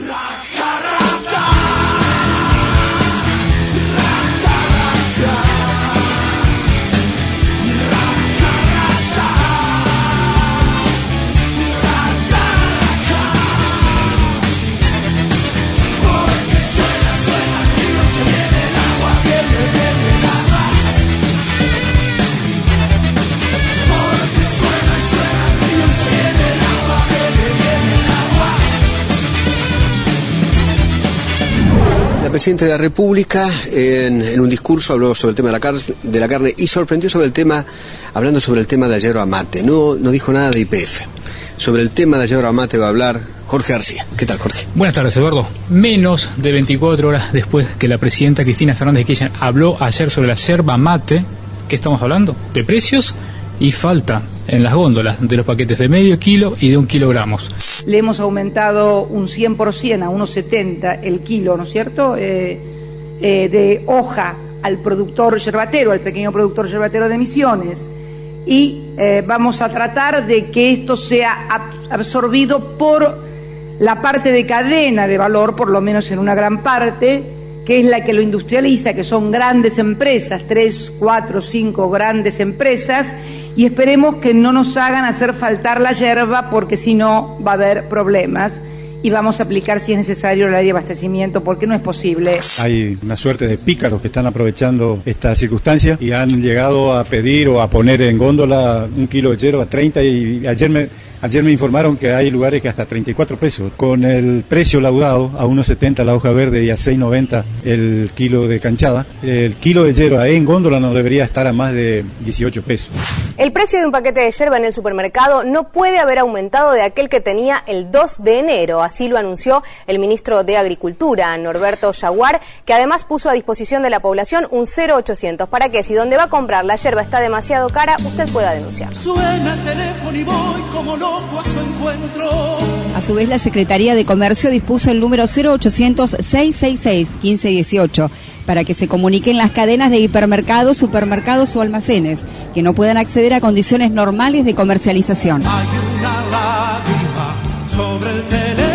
La Presidenta de la República en, en un discurso habló sobre el tema de la, car de la carne y sorprendió sobre el tema, hablando sobre el tema de la yerba mate. No, no dijo nada de I P F. Sobre el tema de la yerba mate va a hablar Jorge García. ¿Qué tal, Jorge? Buenas tardes, Eduardo. Menos de veinticuatro horas después que la Presidenta Cristina Fernández de Kirchner habló ayer sobre la yerba mate, ¿qué estamos hablando? De precios y falta en las góndolas de los paquetes de medio kilo y de un kilogramos. Le hemos aumentado un cien por ciento a uno setenta el kilo, ¿no es cierto?, eh, eh, de hoja al productor yerbatero, al pequeño productor yerbatero de Misiones. Y eh, vamos a tratar de que esto sea ab absorbido por la parte de cadena de valor, por lo menos en una gran parte, que es la que lo industrializa, que son grandes empresas, tres, cuatro, cinco grandes empresas, y esperemos que no nos hagan hacer faltar la yerba, porque si no va a haber problemas y vamos a aplicar, si es necesario, la ley de abastecimiento, porque no es posible. Hay una suerte de pícaros que están aprovechando esta circunstancia y han llegado a pedir o a poner en góndola un kilo de yerba a treinta, y ayer me, ayer me informaron que hay lugares que hasta treinta y cuatro pesos, con el precio laudado a uno setenta la hoja verde y a seis noventa el kilo de canchada. El kilo de yerba en góndola no debería estar a más de dieciocho pesos. El precio de un paquete de yerba en el supermercado no puede haber aumentado de aquel que tenía el dos de enero, así Así lo anunció el ministro de Agricultura, Norberto Yaguar, que además puso a disposición de la población un cero ochocientos para que si donde va a comprar la yerba está demasiado cara, usted pueda denunciar. Suena el teléfono y voy como loco a su encuentro. A su vez, la Secretaría de Comercio dispuso el número cero ochocientos, seiscientos sesenta y seis, quince dieciocho para que se comuniquen las cadenas de hipermercados, supermercados o almacenes que no puedan acceder a condiciones normales de comercialización. Hay una lágrima sobre el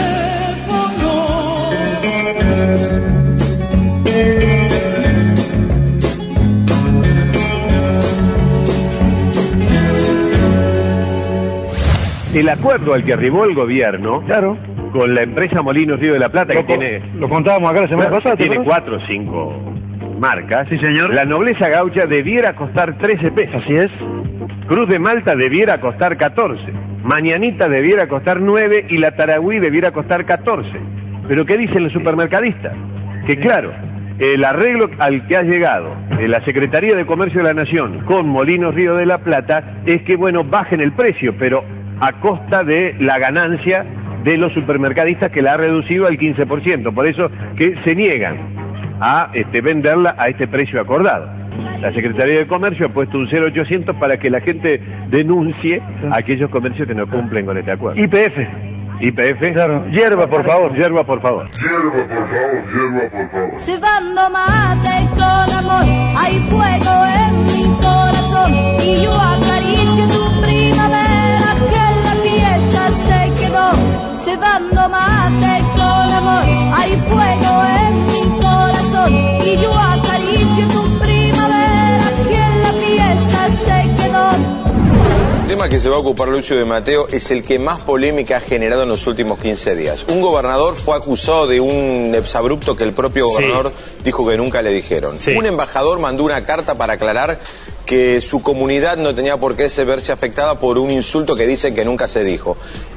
El acuerdo al que arribó el gobierno, claro, con la empresa Molinos Río de la Plata, Lo que co- tiene... lo contábamos acá la semana Claro, pasada, ¿te tiene acuerdas? cuatro o cinco marcas. Sí, señor. La Nobleza Gaucha debiera costar trece pesos. Así es. Cruz de Malta debiera costar catorce. Mañanita debiera costar nueve y la Taragüí debiera costar catorce. Pero ¿qué dicen los supermercadistas? Que claro, el arreglo al que ha llegado de la Secretaría de Comercio de la Nación con Molinos Río de la Plata es que, bueno, bajen el precio, pero a costa de la ganancia de los supermercadistas, que la ha reducido al quince por ciento. Por eso que se niegan a este, venderla a este precio acordado. La Secretaría de Comercio ha puesto un cero ochocientos para que la gente denuncie a aquellos comercios que no cumplen con este acuerdo. Y P F. Y P F. Claro. Hierba, por favor. Hierba, por favor. Hierba, por favor, hierba, por favor. Cebando mate con amor, hay fuego en mi corazón y yo acaricio tu primavera que en la pieza se quedó. Cebando mate con amor, hay fuego en mi corazón y yo acaricio tu primavera que en la pieza se quedó. El tema que se va a ocupar Lucio de Mateo es el que más polémica ha generado en los últimos quince días. Un gobernador fue acusado de un exabrupto que el propio gobernador sí. dijo que nunca le dijeron. Sí. Un embajador mandó una carta para aclarar que su comunidad no tenía por qué verse afectada por un insulto que dicen que nunca se dijo.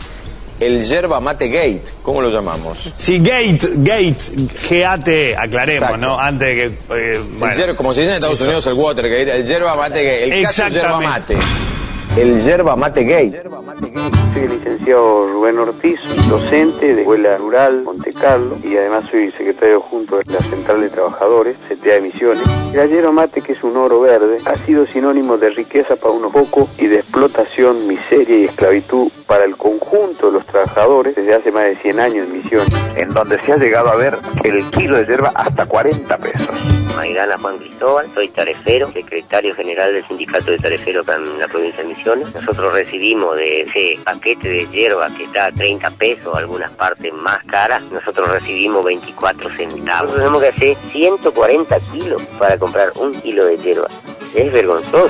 El yerba mate gate, ¿cómo lo llamamos? Sí, gate, gate, G A T, aclaremos, Exacto. ¿no? Antes de que... Eh, bueno, el yerba, como se dice en Estados Eso. Unidos, el Watergate, el yerba mate gate, el caso yerba mate. El yerba mate gay. Soy el licenciado Rubén Ortiz, docente de Escuela Rural Monte Carlo y además soy secretario junto de la Central de Trabajadores, C T A de Misiones. El yerba mate, que es un oro verde, ha sido sinónimo de riqueza para unos pocos y de explotación, miseria y esclavitud para el conjunto de los trabajadores desde hace más de cien años en Misiones. En donde se ha llegado a ver el kilo de yerba hasta cuarenta pesos. Maidana Juan Cristóbal, soy tarefero, secretario general del Sindicato de Tareferos acá en la provincia de Misiones. Nosotros recibimos de ese paquete de hierba que está a treinta pesos, algunas partes más caras, nosotros recibimos veinticuatro centavos. Nosotros tenemos que hacer ciento cuarenta kilos para comprar un kilo de hierba. Es vergonzoso.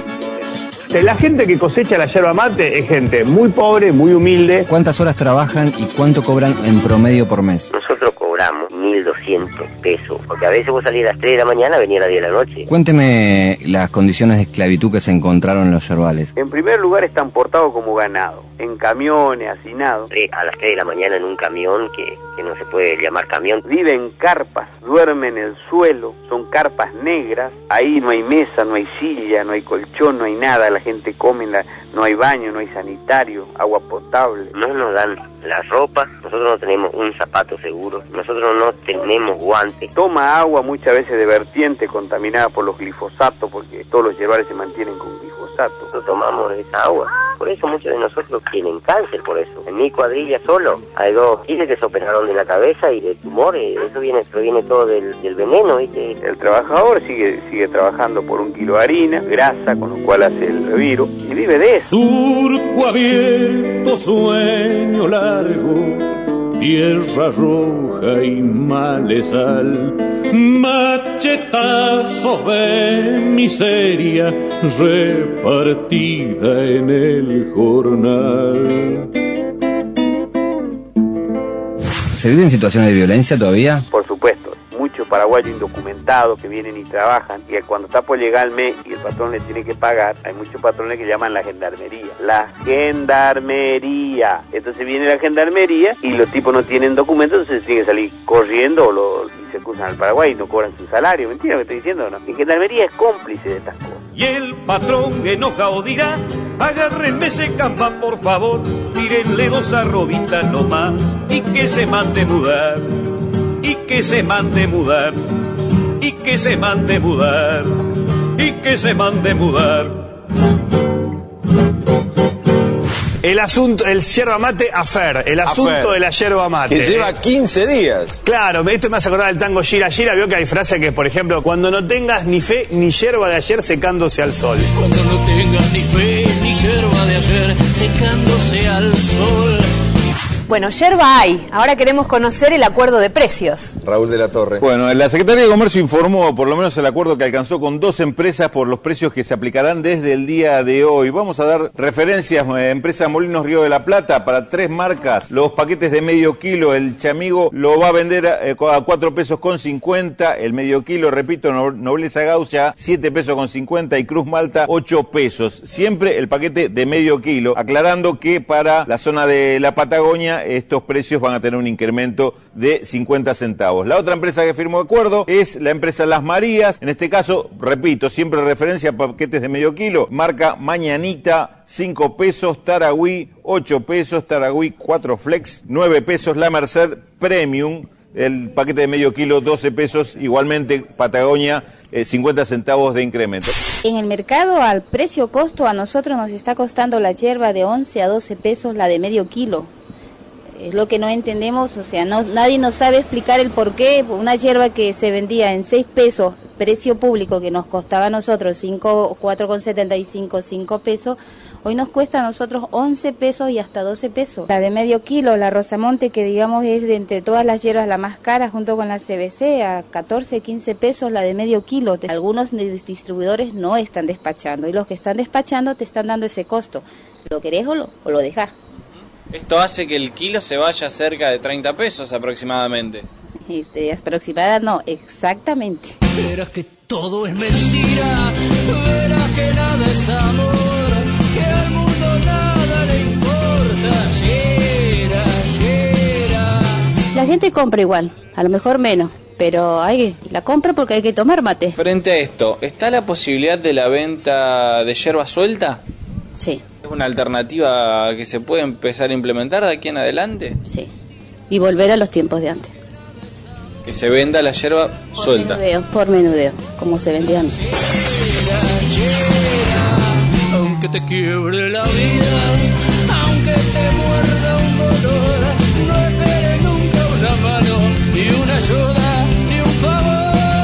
La gente que cosecha la yerba mate es gente muy pobre, muy humilde. ¿Cuántas horas trabajan y cuánto cobran en promedio por mes? Nosotros cobramos mil doscientos pesos, porque a veces vos salís a las tres de la mañana, venís a las diez de la noche. Cuénteme las condiciones de esclavitud que se encontraron en los yerbales. En primer lugar están portados como ganado, en camiones, hacinados. A las tres de la mañana en un camión que, que no se puede llamar camión. Viven en carpas, duermen en el suelo, son carpas negras, ahí no hay mesa, no hay silla, no hay colchón, no hay nada, la gente come, la, no hay baño, no hay sanitario, agua potable. No nos dan la ropa, nosotros no tenemos un zapato seguro, nosotros no tenemos guantes. Toma agua muchas veces de vertiente contaminada por los glifosatos, porque todos los yerbales se mantienen con glifosato. Nosotros tomamos esa agua, por eso muchos de nosotros tienen cáncer, por eso. En mi cuadrilla solo hay dos giles que se operaron de la cabeza y de tumores, eso viene, proviene todo del, del veneno, ¿viste? El trabajador sigue, sigue trabajando por un kilo de harina, grasa, con lo cual hace el reviro, y vive de eso. Surco abierto, sueño largo, tierra roja y malezal, machetazos de miseria repartida en el jornal. ¿Se vive en situaciones de violencia todavía? Por supuesto, mucho muchos paraguayos indocumentados que vienen y trabajan, y cuando está por llegar el mes y el patrón le tiene que pagar, hay muchos patrones que llaman la gendarmería. La gendarmería. Entonces viene la gendarmería y los tipos no tienen documentos, entonces tienen que salir corriendo o lo, y se cruzan al Paraguay y no cobran su salario. ¿Mentira lo que estoy diciendo o no? La gendarmería es cómplice de estas cosas. Y el patrón enojado dirá: agárrenme ese camba, por favor, tírenle dos arrobitas nomás, y que se mande mudar, y que se mande mudar, y que se mande mudar, y que se mande mudar. El asunto, el yerba mate affair, el asunto Affair. de la yerba mate. Que lleva quince días. Claro, esto me hace acordar del tango Gira Gira. Veo que hay frases que, por ejemplo, cuando no tengas ni fe ni yerba de ayer secándose al sol. Cuando no tengas ni fe ni yerba de ayer secándose al sol. Bueno, yerba hay. Ahora queremos conocer el acuerdo de precios. Raúl de la Torre. Bueno, la Secretaría de Comercio informó por lo menos el acuerdo que alcanzó con dos empresas por los precios que se aplicarán desde el día de hoy. Vamos a dar referencias. Eh, empresa Molinos Río de la Plata, para tres marcas, los paquetes de medio kilo, el Chamigo lo va a vender a, eh, a cuatro pesos con cincuenta, el medio kilo, repito, no, Nobleza Gaucha, siete pesos con cincuenta y Cruz Malta, ocho pesos. Siempre el paquete de medio kilo, aclarando que para la zona de la Patagonia estos precios van a tener un incremento de cincuenta centavos. La otra empresa que firmó acuerdo es la empresa Las Marías. En este caso, repito, siempre referencia a paquetes de medio kilo. Marca Mañanita, cinco pesos. Taragüí, ocho pesos. Taragüí, cuatro Flex, nueve pesos. La Merced Premium, el paquete de medio kilo, doce pesos. Igualmente, Patagonia, eh, cincuenta centavos de incremento. En el mercado, al precio costo, a nosotros nos está costando la yerba de once a doce pesos, la de medio kilo. Es lo que no entendemos, o sea, no, nadie nos sabe explicar el por qué una yerba que se vendía en seis pesos, precio público, que nos costaba a nosotros cinco, cuatro con setenta y cinco, cinco pesos, hoy nos cuesta a nosotros once pesos y hasta doce pesos. La de medio kilo, la Rosamonte, que digamos es de entre todas las hierbas la más cara, junto con la C B C, a catorce, quince pesos la de medio kilo. Algunos distribuidores no están despachando, y los que están despachando te están dando ese costo. ¿Lo querés o lo, o lo dejás? Esto hace que el kilo se vaya cerca de treinta pesos aproximadamente. Este, aproximada no, exactamente. Verás que todo es mentira, verás que nada es amor, que al mundo nada le importa. Yera, yera. La gente compra igual, a lo mejor menos, pero hay la compra porque hay que tomar mate. Frente a esto, ¿está la posibilidad de la venta de yerba suelta? Sí. ¿Es una alternativa que se puede empezar a implementar de aquí en adelante? Sí. Y volver a los tiempos de antes. Que se venda la yerba Por suelta. Menudeo, por menudeo, como se vendía antes. Aunque te quiebre la vida, aunque te muerda un dolor, no esperes nunca una mano, ni una ayuda, ni un favor.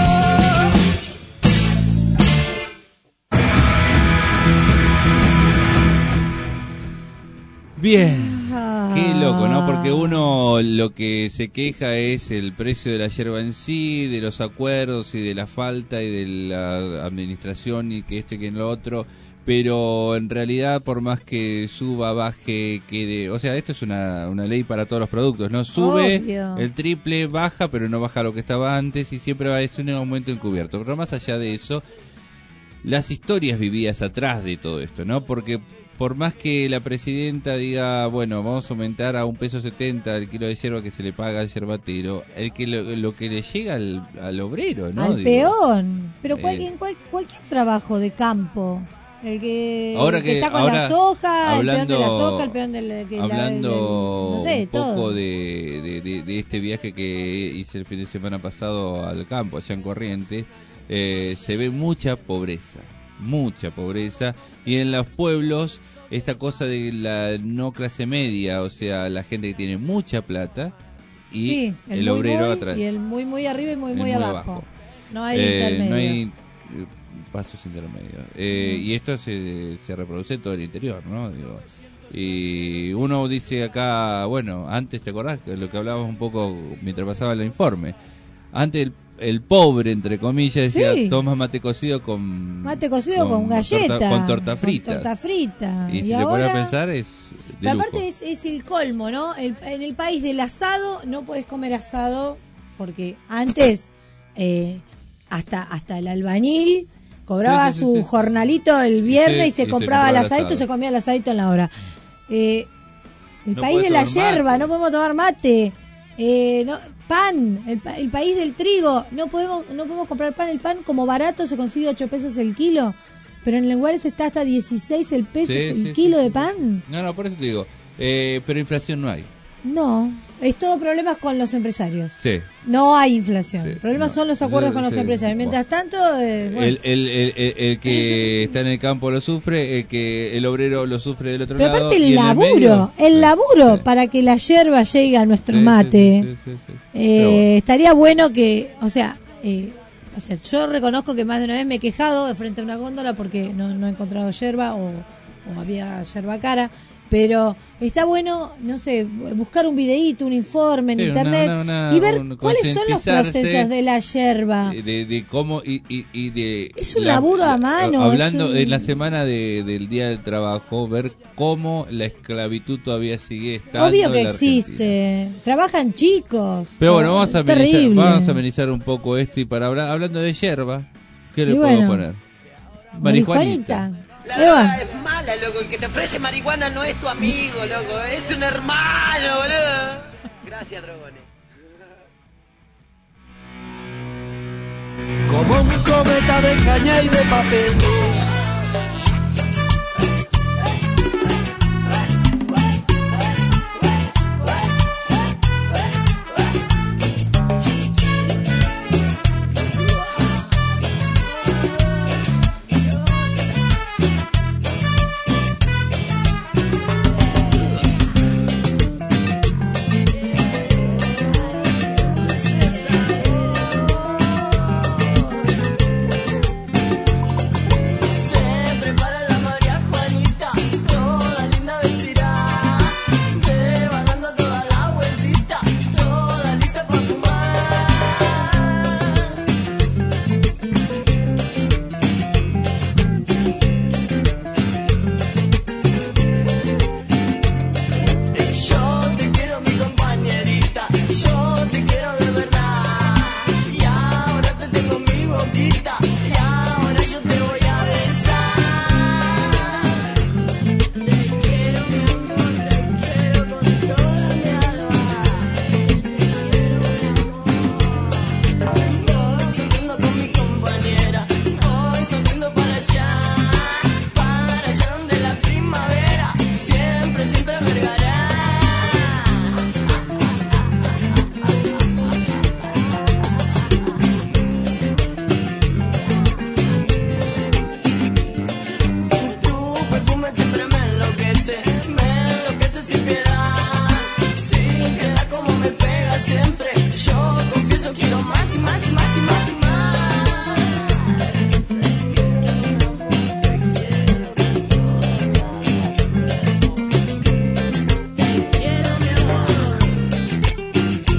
Bien, qué loco, ¿no? Porque uno lo que se queja es el precio de la yerba en sí, de los acuerdos y de la falta y de la administración y que esto y que lo otro, pero en realidad por más que suba, baje, quede, o sea, esto es una, una ley para todos los productos, ¿no? Sube Obvio. el triple, baja, pero no baja lo que estaba antes y siempre va a ser un aumento encubierto. Pero más allá de eso, las historias vividas atrás de todo esto, ¿no? Porque por más que la presidenta diga, bueno, vamos a aumentar a un peso setenta el kilo de yerba que se le paga al yerbatero, el que lo, lo que le llega al, al obrero, ¿no? Al Digo, peón. Pero cual- eh. en cual- cualquier trabajo de campo. El que, Ahora el que que- está con ahora, la soja, el peón de la hablando- soja, el peón del... Que la- Hablando del- no sé, un poco todo. de, de, de- de este viaje que hice el fin de semana pasado al campo, allá en Corrientes, eh, se ve mucha pobreza, mucha pobreza, y en los pueblos esta cosa de la no clase media, o sea, la gente que tiene mucha plata y Sí, el, muy, obrero muy, atrás. y el muy muy arriba y muy El muy, muy abajo. abajo. No hay Eh, intermedios. no hay eh, pasos intermedios. Eh, Mm. Y esto se, se reproduce en todo el interior, ¿no? Digo, y uno dice acá, bueno, antes, ¿te acordás? Que lo que hablábamos un poco mientras pasaba el informe. Antes el, el pobre, entre comillas, decía, Sí. toma mate cocido con... Mate cocido con, galleta. torta- con torta frita. Con torta frita. Y, si te ahora, pones a pensar es de pero lujo. aparte es, es el colmo, ¿no? El- en el país del asado no puedes comer asado porque antes eh, hasta hasta el albañil cobraba Sí, sí, sí, su sí. jornalito el viernes Sí, y se y se compraba el compraba el asadito, asado. se comía el asadito en la hora. Eh, el No país podés de la tomar yerba, mate. no podemos tomar mate. Eh, no, pan, el, pa- el país del trigo, no podemos no podemos comprar pan, el pan como barato se consigue ocho pesos el kilo, pero en lugares está hasta dieciséis el peso Sí, el sí, kilo sí, de sí. pan. No, no, por eso te digo. Eh, pero inflación no hay. No, es todo problemas con los empresarios. Sí. No hay inflación. Sí, El problema no. son los acuerdos Sí, con los sí, empresarios. Mientras tanto, eh, bueno. El, el, el, el- el que está en el campo lo sufre, el que el obrero lo sufre del otro pero lado. aparte y el en el laburo, medio- el laburo para que la yerba llegue a nuestro Sí, sí, mate. sí, sí, sí, sí. Eh, Pero bueno. Estaría bueno que, o sea, eh, o sea, yo reconozco que más de una vez me he quejado de frente a una góndola porque no, no he encontrado yerba o, o había yerba cara. Pero está bueno, no sé, buscar un videíto, un informe en Sí, internet una- una- y ver un- cuáles son los concientizarse procesos de la yerba. de, de cómo y, y, y de Es un laburo a mano, hablando es un- en la semana de, del día del trabajo, ver cómo la esclavitud todavía sigue estando Obvio que en la Argentina. existe. Trabajan chicos. Pero bueno, vamos a Es amenizar, terrible. vamos a amenizar un poco esto y para hablar hablando de yerba, ¿qué le Y puedo bueno, poner? Marijuanita. Marijuanita. La Ahí va. droga es mala, loco. El que te ofrece marihuana no es tu amigo, loco. Es un hermano, boludo. Gracias, drogones. Como un cometa de caña y de papel. Se prepara la María Juanita, toda linda vestirá, te va dando toda la vueltita, toda lista para fumar. Yo te quiero mi compañerita, yo te quiero de verdad, y ahora te tengo en mi boquita, y ahora yo te voy a besar. Te quiero mi amor, te quiero con toda mi alma, te quiero mi amor. Voy sonriendo con mi compañera, voy sonriendo para allá, para allá donde la primavera siempre, siempre vergará. Tu perfume siempre me enloquece, me enloquece sin piedad, sin piedad como me pega siempre. Yo confieso quiero más y más y más y más y más. Te quiero mi amor.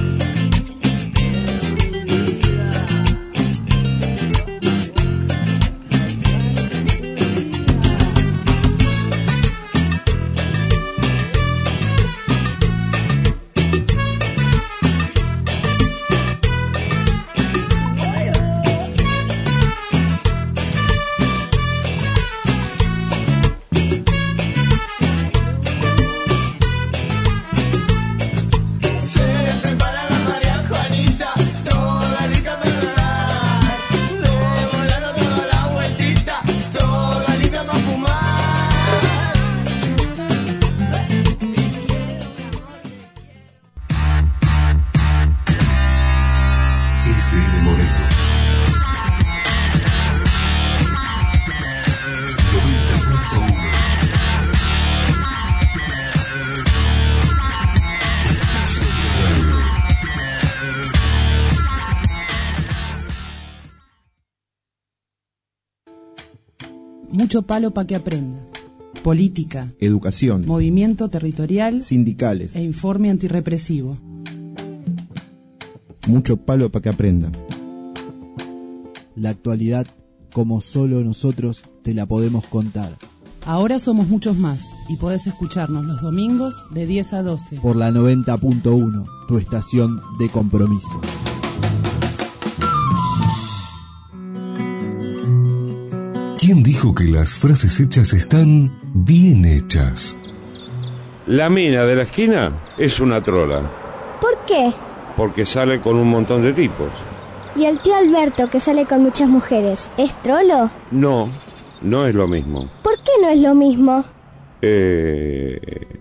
Se prepara la María Juanita, toda lista para dar, le voy dando toda la vueltita, toda lista para fumar. F M Moreno. noventa punto uno. Estación Radio. Mucho palo para que aprenda. Política, Educación, movimiento territorial sindicales, e informe antirrepresivo. mucho palo para que aprenda. La actualidad, como solo nosotros te la podemos contar. Ahora somos muchos más y podés escucharnos los domingos de diez a doce. Por la noventa punto uno, tu estación de compromiso. ¿Quién dijo que las frases hechas están bien hechas? La mina de la esquina es una trola, ¿Por qué? porque sale con un montón de tipos. ¿Y el tío Alberto, que sale con muchas mujeres, es trolo? No, no es lo mismo. ¿Por qué no es lo mismo? Eh...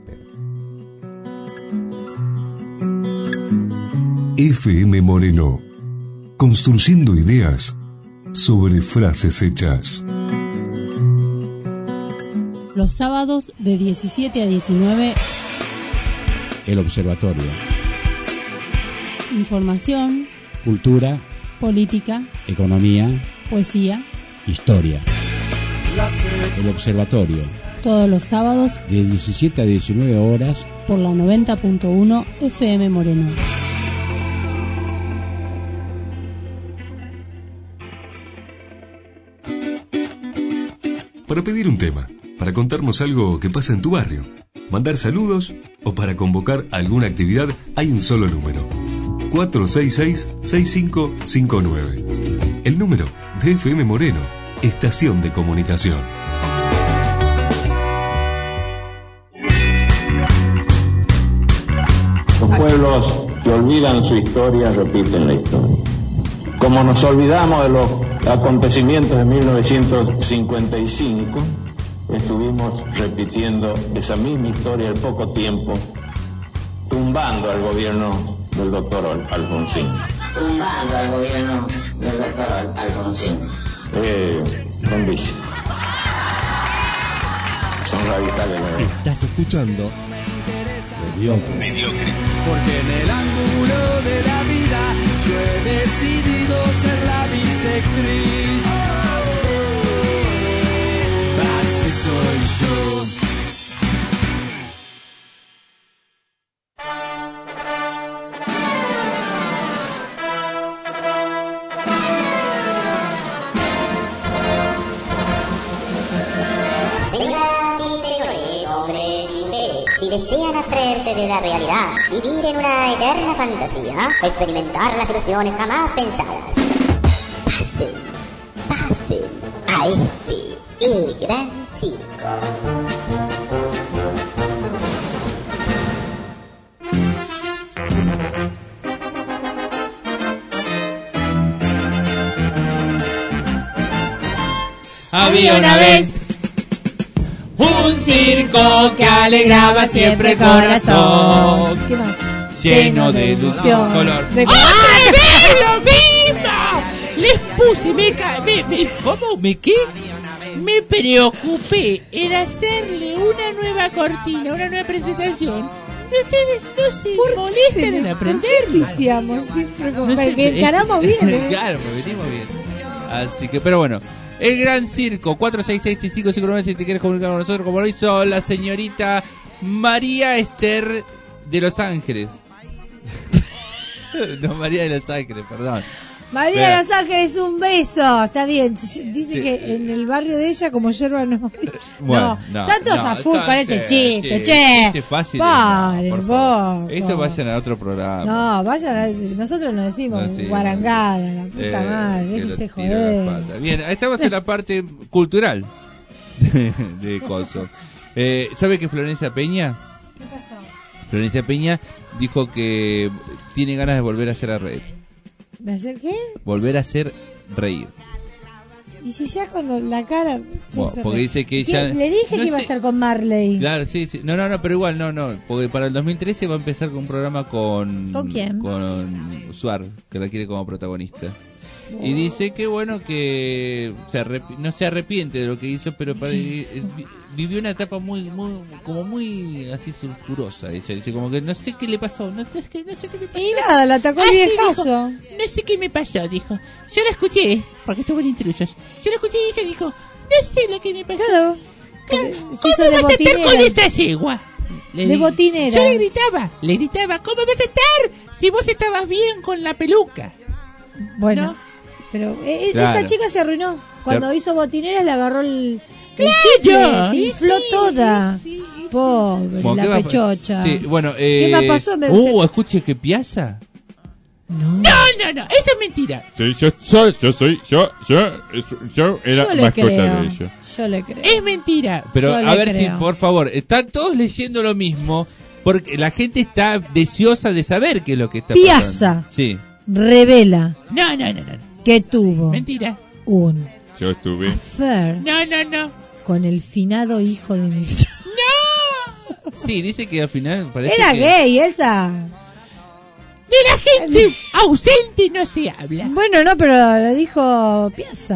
F M Moreno, construyendo ideas sobre frases hechas. Los sábados de diecisiete a diecinueve, El Observatorio. información, Cultura, política, economía, poesía, historia. El Observatorio. todos los sábados De diecisiete a diecinueve horas. por la noventa punto uno F M Moreno. Para pedir un tema, para contarnos algo que pasa en tu barrio, mandar saludos o para convocar alguna actividad, hay un solo número: cuatro seis seis, seis cinco cinco nueve. El número de F M Moreno, estación de comunicación. Los pueblos que olvidan su historia repiten la historia. Como nos olvidamos de los acontecimientos de mil novecientos cincuenta y cinco, estuvimos repitiendo esa misma historia al poco tiempo, tumbando al gobierno del doctor Alfonsín. Tumbando al gobierno del doctor Alfonsín. Eh, con vicio. Son radicales. ¿No? Estás escuchando Mediocre. Mediocre. Porque en el ángulo de la vida yo he decidido ser la bisectriz. Así soy yo. Si desean abstraerse de la realidad, vivir en una eterna fantasía, experimentar las ilusiones jamás pensadas, pasen, pasen a este, el gran circo. Había una vez un circo que alegraba siempre el corazón. ¿Qué más? Lleno de ilusión, color. De- ¡Ay, ve lo mismo! Les puse, me, ca- me, me ¿cómo? ¿Me qué? Me preocupé en hacerle una nueva cortina, una nueva presentación. Ustedes no se molestan en aprenderla. Iniciamos siempre con... No sé, Me encaramos bien, ¿eh? Claro, me venimos bien. Así que, pero bueno. El Gran Circo, cuatro seis seis, seis cinco cinco nueve, si te quieres comunicar con nosotros, como lo hizo la señorita María Esther de Los Ángeles. No, María de Los Ángeles, perdón. María Pero- de Los Ángeles, un beso. Está bien. Dice Sí. que en el barrio de ella, como yerba, no. Bueno, no, no, están todos no, a full está- con ese sí, chiste, sí, che. chiste fácil, Paren, por favor. vos. Eso vayan a otro programa. No, vayan a... Nosotros nos decimos No, sí. guarangada, la puta Eh, madre, que lo déjense tira la joder. pata. Bien, estamos en la parte cultural de, de Coso. Eh, ¿Sabe que Florencia Peña? ¿Qué pasó? Florencia Peña dijo que tiene ganas de volver a hacer a reír. ¿De hacer qué? Volver a hacer reír. Y si ya cuando la cara... Bueno, se- porque dice que ¿Qué? ya... Le dije no que iba a sé- ser con Marley. Claro, sí, sí. No, no, no, pero igual, no, no. Porque para el dos mil trece va a empezar con un programa con... ¿Con quién? Con Suar, que la quiere como protagonista. Y dice que, bueno, que se arrepi- no se arrepiente de lo que hizo, pero para- Sí. eh, vi- vivió una etapa muy, muy, como muy así sulfurosa. Ella dice como que no sé qué le pasó, no sé, qué- no sé qué me pasó. Y nada, la atacó el Ah, sí, viejazo. dijo, no sé qué me pasó, dijo. Yo la escuché, porque estuvo en intrusos. Yo la escuché y ella dijo, no sé lo que me pasó. Claro. Claro, Se ¿cómo hizo de vas a estar con botinera. esta yegua? Le De di- botinera. Yo le gritaba, le gritaba, ¿cómo vas a estar si vos estabas bien con la peluca? Bueno, pero eh, eh, Claro. esa chica se arruinó. Cuando Se- hizo botineras le agarró el, el Claro, chifle, se y infló sí, toda. Pobre, Bueno, ¿qué la va a- pechocha. Sí, bueno, ¿Qué eh, más pasó? Me- Uh, escuche que Piazza No, no, no, eso es mentira. Sí, yo soy, yo soy, yo, yo, yo era Yo le mascota creo. de ella. Yo le creo. Es mentira. Pero Yo a le ver creo. si, por favor, están todos leyendo lo mismo, porque la gente está deseosa de saber qué es lo que está Piazza. pasando. Sí. Revela No, no, no, no. que tuvo Mentira. un Yo estuve. affair No, no, no. con el finado hijo de Mirta. Sí, dice que al final parece Era que... gay, Elsa. De la gente ausente no se habla. Bueno, no, pero lo dijo Piazza.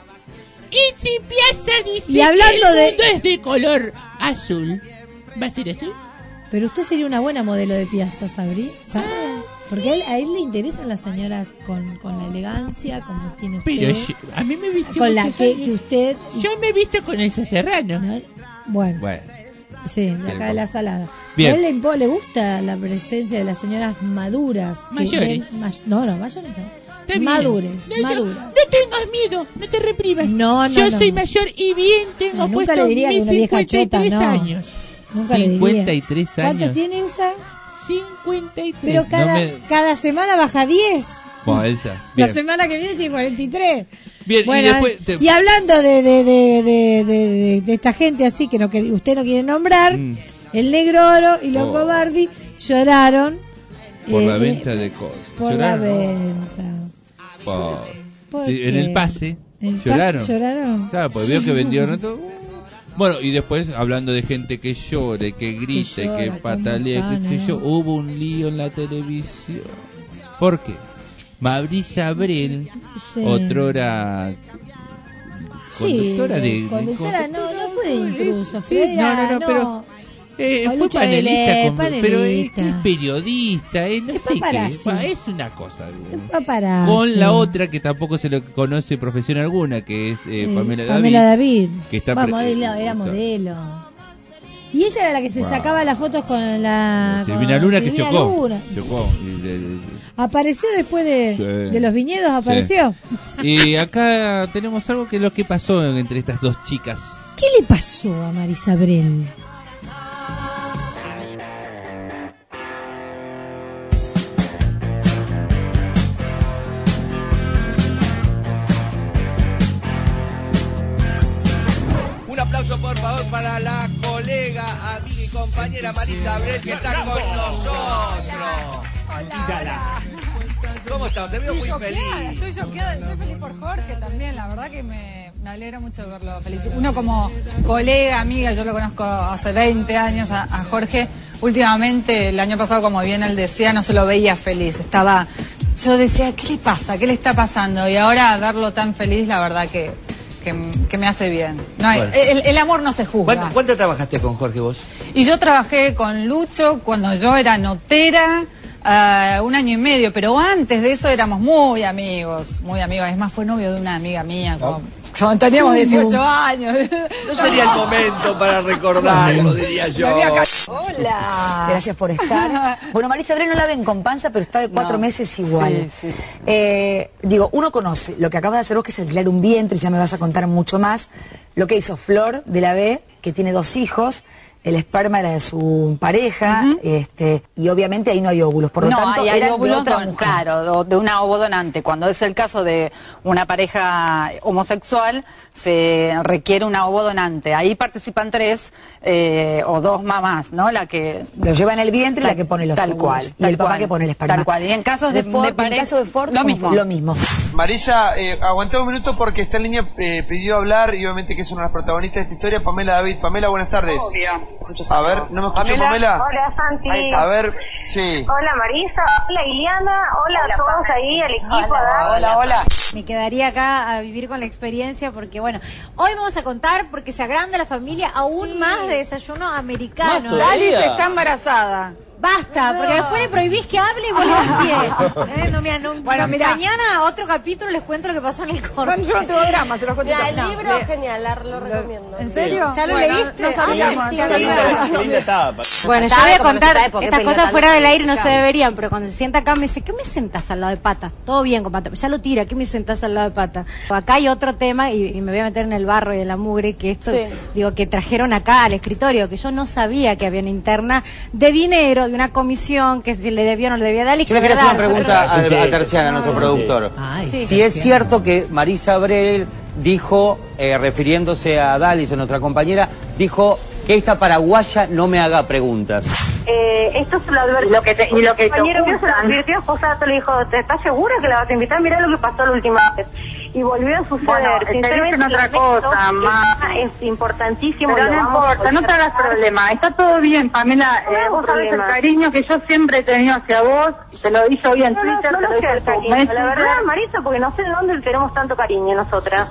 Y si Piazza dice Y hablando que de- el mundo es de color azul, ¿va a ser azul? Pero usted sería una buena modelo de Piazza, ¿sabrí? ¿Sabe? Porque a él, a él le interesan las señoras con, con la elegancia, como tiene usted. Pero yo- a mí me vistió Con la muchos que, años. que usted... Yo me he visto con Elsa Serrano. Bueno, Bueno, sí, de acá de la salada. Bien. A él le, impo- le gusta la presencia de las señoras maduras. que Mayores. ven- may- no, no, mayores no. Está bien. Madures, No, yo- maduras. no tengas miedo, no te reprimas. No, no, Yo no, soy no. mayor y bien tengo Ay, nunca puesto le diría que mis una vieja cincuenta y tres chota, no. años. Nunca le diría. cincuenta y tres ¿Cuántos años. tiene Elsa? cincuenta y tres. Pero cada, No me- cada semana baja diez. Bueno, Elsa. La Bien. semana que viene tiene cuarenta y tres. Bien, Bueno, y después... te- y hablando de, de, de, de, de- de esta gente así que no que usted no quiere nombrar, Mm, el Negro Oro y los Oh. Cobardi lloraron por eh, la eh, venta de cosas. por ¿Lloraron? la venta. Por- ¿Por Sí, en qué? el pase. ¿En el ¿Lloraron? pase lloraron? Claro, porque vio que vendieron todo. Bueno, y después hablando de gente que llore, que grite, Que llora, que patalea, ¿cómo que sé están, yo, eh? hubo un lío en la televisión. ¿Por qué? Maurice Abrel, Sí. otrora conductora sí, de... conductora, no, no fue de intruso. Sí, fue no, era- no, no, pero- Eh, fue Lucho panelista, Aguilé, con- pero es, panelista. que es periodista, eh, no Es sé qué, paparazzi. va, es una cosa. eh. Paparazzi. Con la otra que tampoco se le conoce profesión alguna, que es eh, Eh, Pamela, Pamela David. que está Va, pre- modelo, eh, era está- modelo. Y ella era la que se Wow. sacaba las fotos con la... Silvina con Luna que Silvina chocó. Luna. Chocó. Y, de- de- Apareció después de, Sí. de los viñedos, apareció. y acá tenemos algo que es lo que pasó entre estas dos chicas. ¿Qué le pasó a Marisabrel? Un aplauso por favor para la colega, amiga y compañera Marisa Abrel que está con nosotros. Hola. ¿Cómo estás? Te veo muy Estoy feliz. choqueada, Estoy choqueada, estoy feliz por Jorge también, la verdad que me, me alegra mucho verlo feliz. Uno como colega, amiga, yo lo conozco hace veinte años a, a Jorge. Últimamente, el año pasado, como bien él decía, no se lo veía feliz. Estaba, yo decía, ¿qué le pasa? ¿Qué le está pasando? Y ahora verlo tan feliz, la verdad que, que, que me hace bien. No hay- Bueno. el, el amor no se juzga. ¿Cuánto, cuánto trabajaste con Jorge vos? Y yo trabajé con Lucho cuando yo era notera, eh, un año y medio, pero antes de eso éramos muy amigos, muy amigos. Es más, fue novio de una amiga mía cuando, cuando teníamos dieciocho años. No sería el momento para recordarlo, diría yo. Hola. Gracias por estar. Bueno, Marisa Abrel no la ven con panza, pero está de cuatro No. meses igual. Sí, sí. Eh, digo, uno conoce lo que acabas de hacer vos, que es alquilar un vientre, ya me vas a contar mucho más. Lo que hizo Flor de la B, que tiene dos hijos. El esperma era de su pareja, este, y obviamente ahí no hay óvulos, por lo no, tanto hay, hay eran de óvulos otra don- mujer. claro, de una ovodonante. Cuando es el caso de una pareja homosexual, se requiere una ovodonante. Ahí participan tres eh, o dos mamás, ¿no? La que Lo lleva en el vientre y la que pone los tal óvulos. cual, y tal el papá cual, que pone el esperma. tal cual. Y en casos de, Ford, de en pareja, caso de Ford, lo ¿cómo mismo. fue? Lo mismo. Marisa, eh, aguantá un minuto porque está en línea, eh, pidió hablar y obviamente que es una de las protagonistas de esta historia, Pamela David. Pamela, buenas tardes. A ver, ¿no me escuchó Pamela? Hola Santi. A ver, sí. Hola Marisa, hola Iliana, hola a todos ahí, al equipo. Adán. Me quedaría acá a vivir con la experiencia porque, bueno, hoy vamos a contar porque se agranda la familia aún más de desayuno americano. Más todavía. Alice está embarazada. Basta, porque después le prohibís que hable y vos le das pie. Eh, no, mira, no, Bueno, no, mirá. mañana otro capítulo les cuento lo que pasó en el corte. Bueno, yo no tengo drama, se los cuento Ya, todo. el No, libro de- genial, lo recomiendo. ¿En serio? ¿Ya lo Bueno, leíste? no sabíamos, Ah, sí, no sí, sabíamos. sí. Qué linda etapa. Bueno, yo sabe, voy a como no se contar sabe por qué estas pelota cosas no fuera se del aire, no se escuchaba. deberían, pero cuando se sienta acá me dice, ¿qué me sentás al lado de Pata? Todo bien con Pata, ya lo tira, ¿qué me sentás al lado de Pata? Acá hay otro tema, y, y me voy a meter en el barro y en la mugre, que esto, Sí. digo, que trajeron acá al escritorio, que yo no sabía que había una interna de dinero, de una comisión que si le debió o no le debía dar. Y Yo le quería hacer una pregunta a, a Terciana, nuestro productor. Ay, sí. Si es cierto que Marisa Abreu dijo, eh, refiriéndose a Dalis, nuestra compañera, dijo que esta paraguaya no me haga preguntas. Eh, esto se lo advirtió. Lo que te- y lo que te compañero mío se lo ocultan. advirtió, Josato le dijo, ¿te estás segura que la vas a invitar? Mirá lo que pasó la última vez. Y volvió a suceder. Bueno, te dicen otra cosa, ma. Es importantísimo. Pero lo no vamos a importa, no te hagas solucionar. problema. Está todo bien, Pamela. No Eh, hago vos sabés el problema. cariño que yo siempre he tenido hacia vos. Te lo dije hoy en No, no, Twitter, no te lo lo dije sé, en cariño. Messenger. La verdad, Marisa, porque no sé de dónde tenemos tanto cariño nosotras.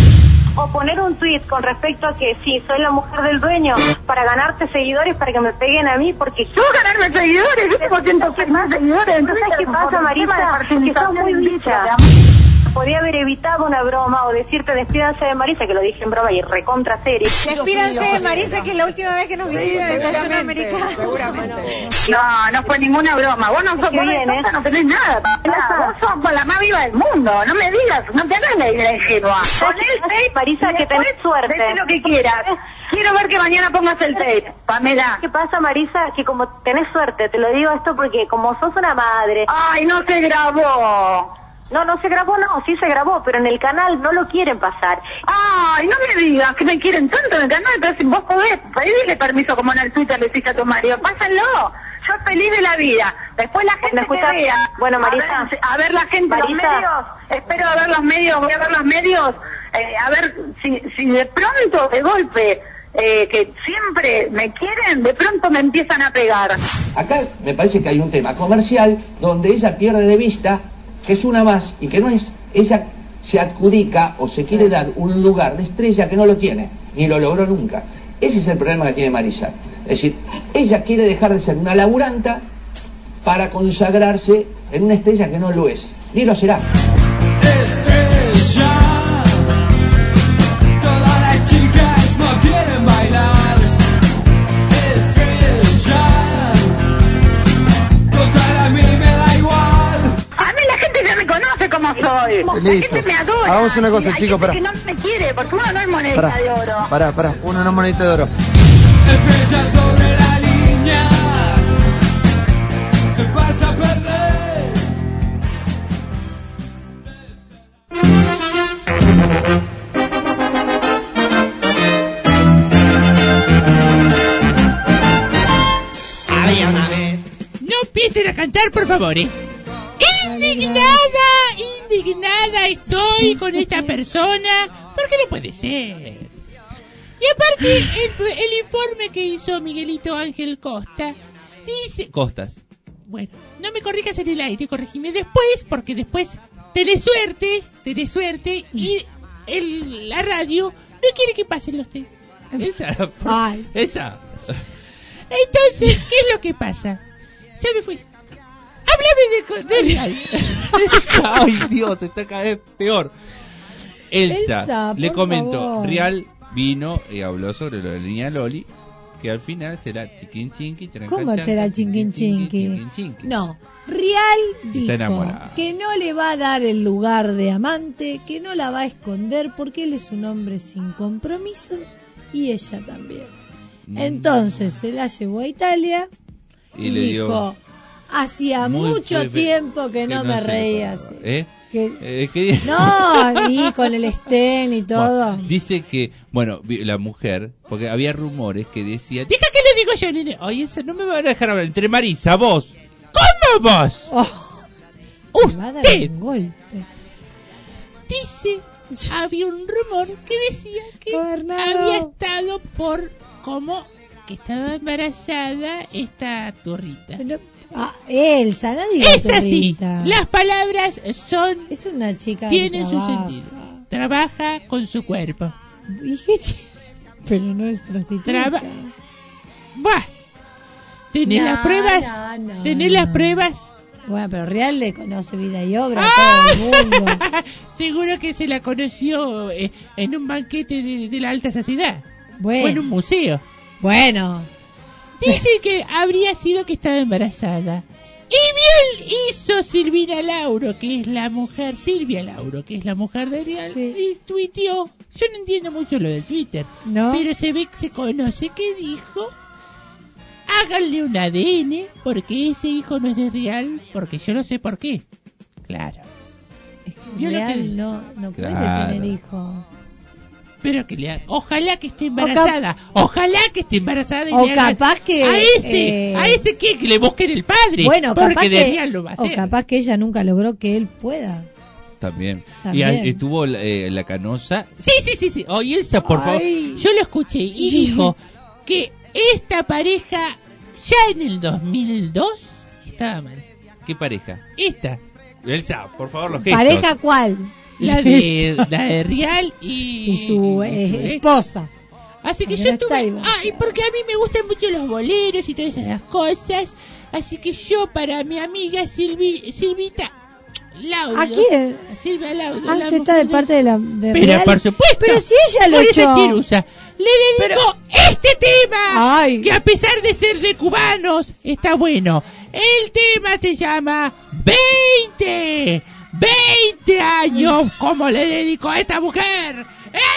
O poner un tweet con respecto a que sí, soy la mujer del dueño para ganarte seguidores, para que me peguen a mí, porque yo ganarme seguidores, yo tengo ciento seis más seguidores. Entonces, ¿qué pasa, Marisa? Que sos muy bicha. Podía haber evitado una broma o decirte despídanse de Marisa, que lo dije en broma y recontra serie. Despídanse de Marisa, que es la última vez que nos visita en Desayuno Americano. Seguramente. No, no fue ninguna broma. Vos no sos, Qué vos bien, no, ¿eh? no tenés nada. Pamela. Vos sos la más viva del mundo. No me digas, no te hagas la idea ingenua. Poné el tape, Marisa, que tenés suerte. Decí lo que quieras. Quiero ver que mañana pongas el tape, Pamela. ¿Qué pasa, Marisa? Que como tenés suerte, te lo digo esto porque como sos una madre... Ay, no se grabó. No, no se grabó, no, sí se grabó, pero en el canal no lo quieren pasar. Ay, no me digas que me quieren tanto en el canal, pero si vos podés, pedile permiso como en el Twitter le hiciste a tu marido, pásenlo. Yo feliz de la vida. Después la gente ¿Me escuchás? que vea. Bueno, Marisa. A ver, a ver la gente, Marisa. los medios. Espero a ver los medios, voy a ver los medios. Eh, a ver si, si de pronto, de golpe, eh, que siempre me quieren, de pronto me empiezan a pegar. Acá me parece que hay un tema comercial donde ella pierde de vista que es una más y que no es. Ella se adjudica o se quiere dar un lugar de estrella que no lo tiene, ni lo logró nunca. Ese es el problema que tiene Marisa. Es decir, ella quiere dejar de ser una laburanta para consagrarse en una estrella que no lo es, ni lo será. Estrella, todas las chicas no quieren bailar. Estrella, total a mí me da igual. A mí la gente ya me conoce como soy. La Listo. gente me adora. Hagamos una cosa, Y hay chicos, gente pará. que no me quiere, porque uno no es moneda Pará, de oro. pará, pará, una no monedita de oro. Estrella sobre la línea, te vas a perder. Había una vez. No empiecen a cantar, por favor, ¿eh? Indignada, indignada estoy con esta persona, porque no puede ser. Y aparte, el, el informe que hizo Miguelito Ángel Costa dice... Costas. Bueno, no me corrijas en el aire, corregime después, porque después tenés suerte, tenés suerte, y el, la radio no quiere que pasen los temas. Esa. Ay. Esa. Entonces, ¿qué es lo que pasa? Ya me fui. Háblame de... de Real. Ay, Dios, está cada vez peor. Elsa, Elsa, le por comento, favor. Real vino y habló sobre lo de la niña Loli, que al final será chiquin chinqui, tranca, ¿Cómo chanca, será chinquin chinqui? chiquin chinqui. No, Real Está dijo enamorada. que no le va a dar el lugar de amante, que no la va a esconder porque él es un hombre sin compromisos y ella también. Mm. Entonces se la llevó a Italia Y y, le dio dijo, hacía muy mucho fe- tiempo que no, me se- reía así. ¿Eh? Que- Eh, ¿qué? No, y con el Sten y todo. Bueno, dice que, bueno, vi- la mujer, porque había rumores que decía, deja que lo digo yo, nene. Oye, eso no me van a dejar hablar. Entre Marisa, vos. ¿Cómo vos? Me va a dar Usted. un golpe. Dice, había un rumor que decía que Gobernador. había estado por como que estaba embarazada esta turrita. Pero- ah, Elsa, no digas Es así. turrita. Las palabras son Es una chica que tienen su trabaja. sentido. Trabaja con su cuerpo. ¿Y qué tiene? Pero no es prostituta. Traba- Buah. ¿Tenés No, las pruebas? no, no, ¿Tenés no. las pruebas? Bueno, pero Real le conoce vida y obra ¡Ah! a todo el mundo. Seguro que se la conoció eh, en un banquete de, de la alta sociedad. Bueno. O en un museo. Bueno. Dice que habría sido que estaba embarazada. Y bien hizo Silvina Lauro, que es la mujer, Silvia Lauro, que es la mujer de Real, y tuiteó. Yo no entiendo mucho lo del Twitter, ¿No? pero se ve que se conoce que dijo, háganle un A D N, porque ese hijo no es de Real, porque yo no sé por qué. Claro. Yo lo que- Real no, no puede Claro. tener hijos. Pero que le hagan. Ojalá que esté embarazada. Ojalá que esté embarazada. Y o le hagan- capaz que, A ese, eh, a ese que, que le busquen el padre. Bueno, porque capaz de que, Real lo va a o hacer. capaz que ella nunca logró que él pueda. También. También. Y a- estuvo eh, la Canosa. Sí, sí, sí, sí. Oye, Elsa, por favor. Yo lo escuché y dijo que esta pareja ya en el dos mil dos estaba mal. ¿Qué pareja? Esta. Elsa, por favor, los gestos. ¿Pareja cuál? La de, la de Real y, Y su, y eh, su ex. esposa. Así que Porque yo no está estuve. igual. Ay, porque a mí me gustan mucho los boleros y todas esas cosas. Así que yo, para mi amiga Silvi, Silvita Laudo. ¿A quién? a Silvia Laudo. Ah, la usted está de mujer parte de la de Pero Real. por supuesto. Pero si ella lo Por echó. eso, Chirusa, le dedico este tema. Que a pesar de ser de cubanos, está bueno. El tema se llama veinte. veinte años. ¿Cómo le dedico a esta mujer?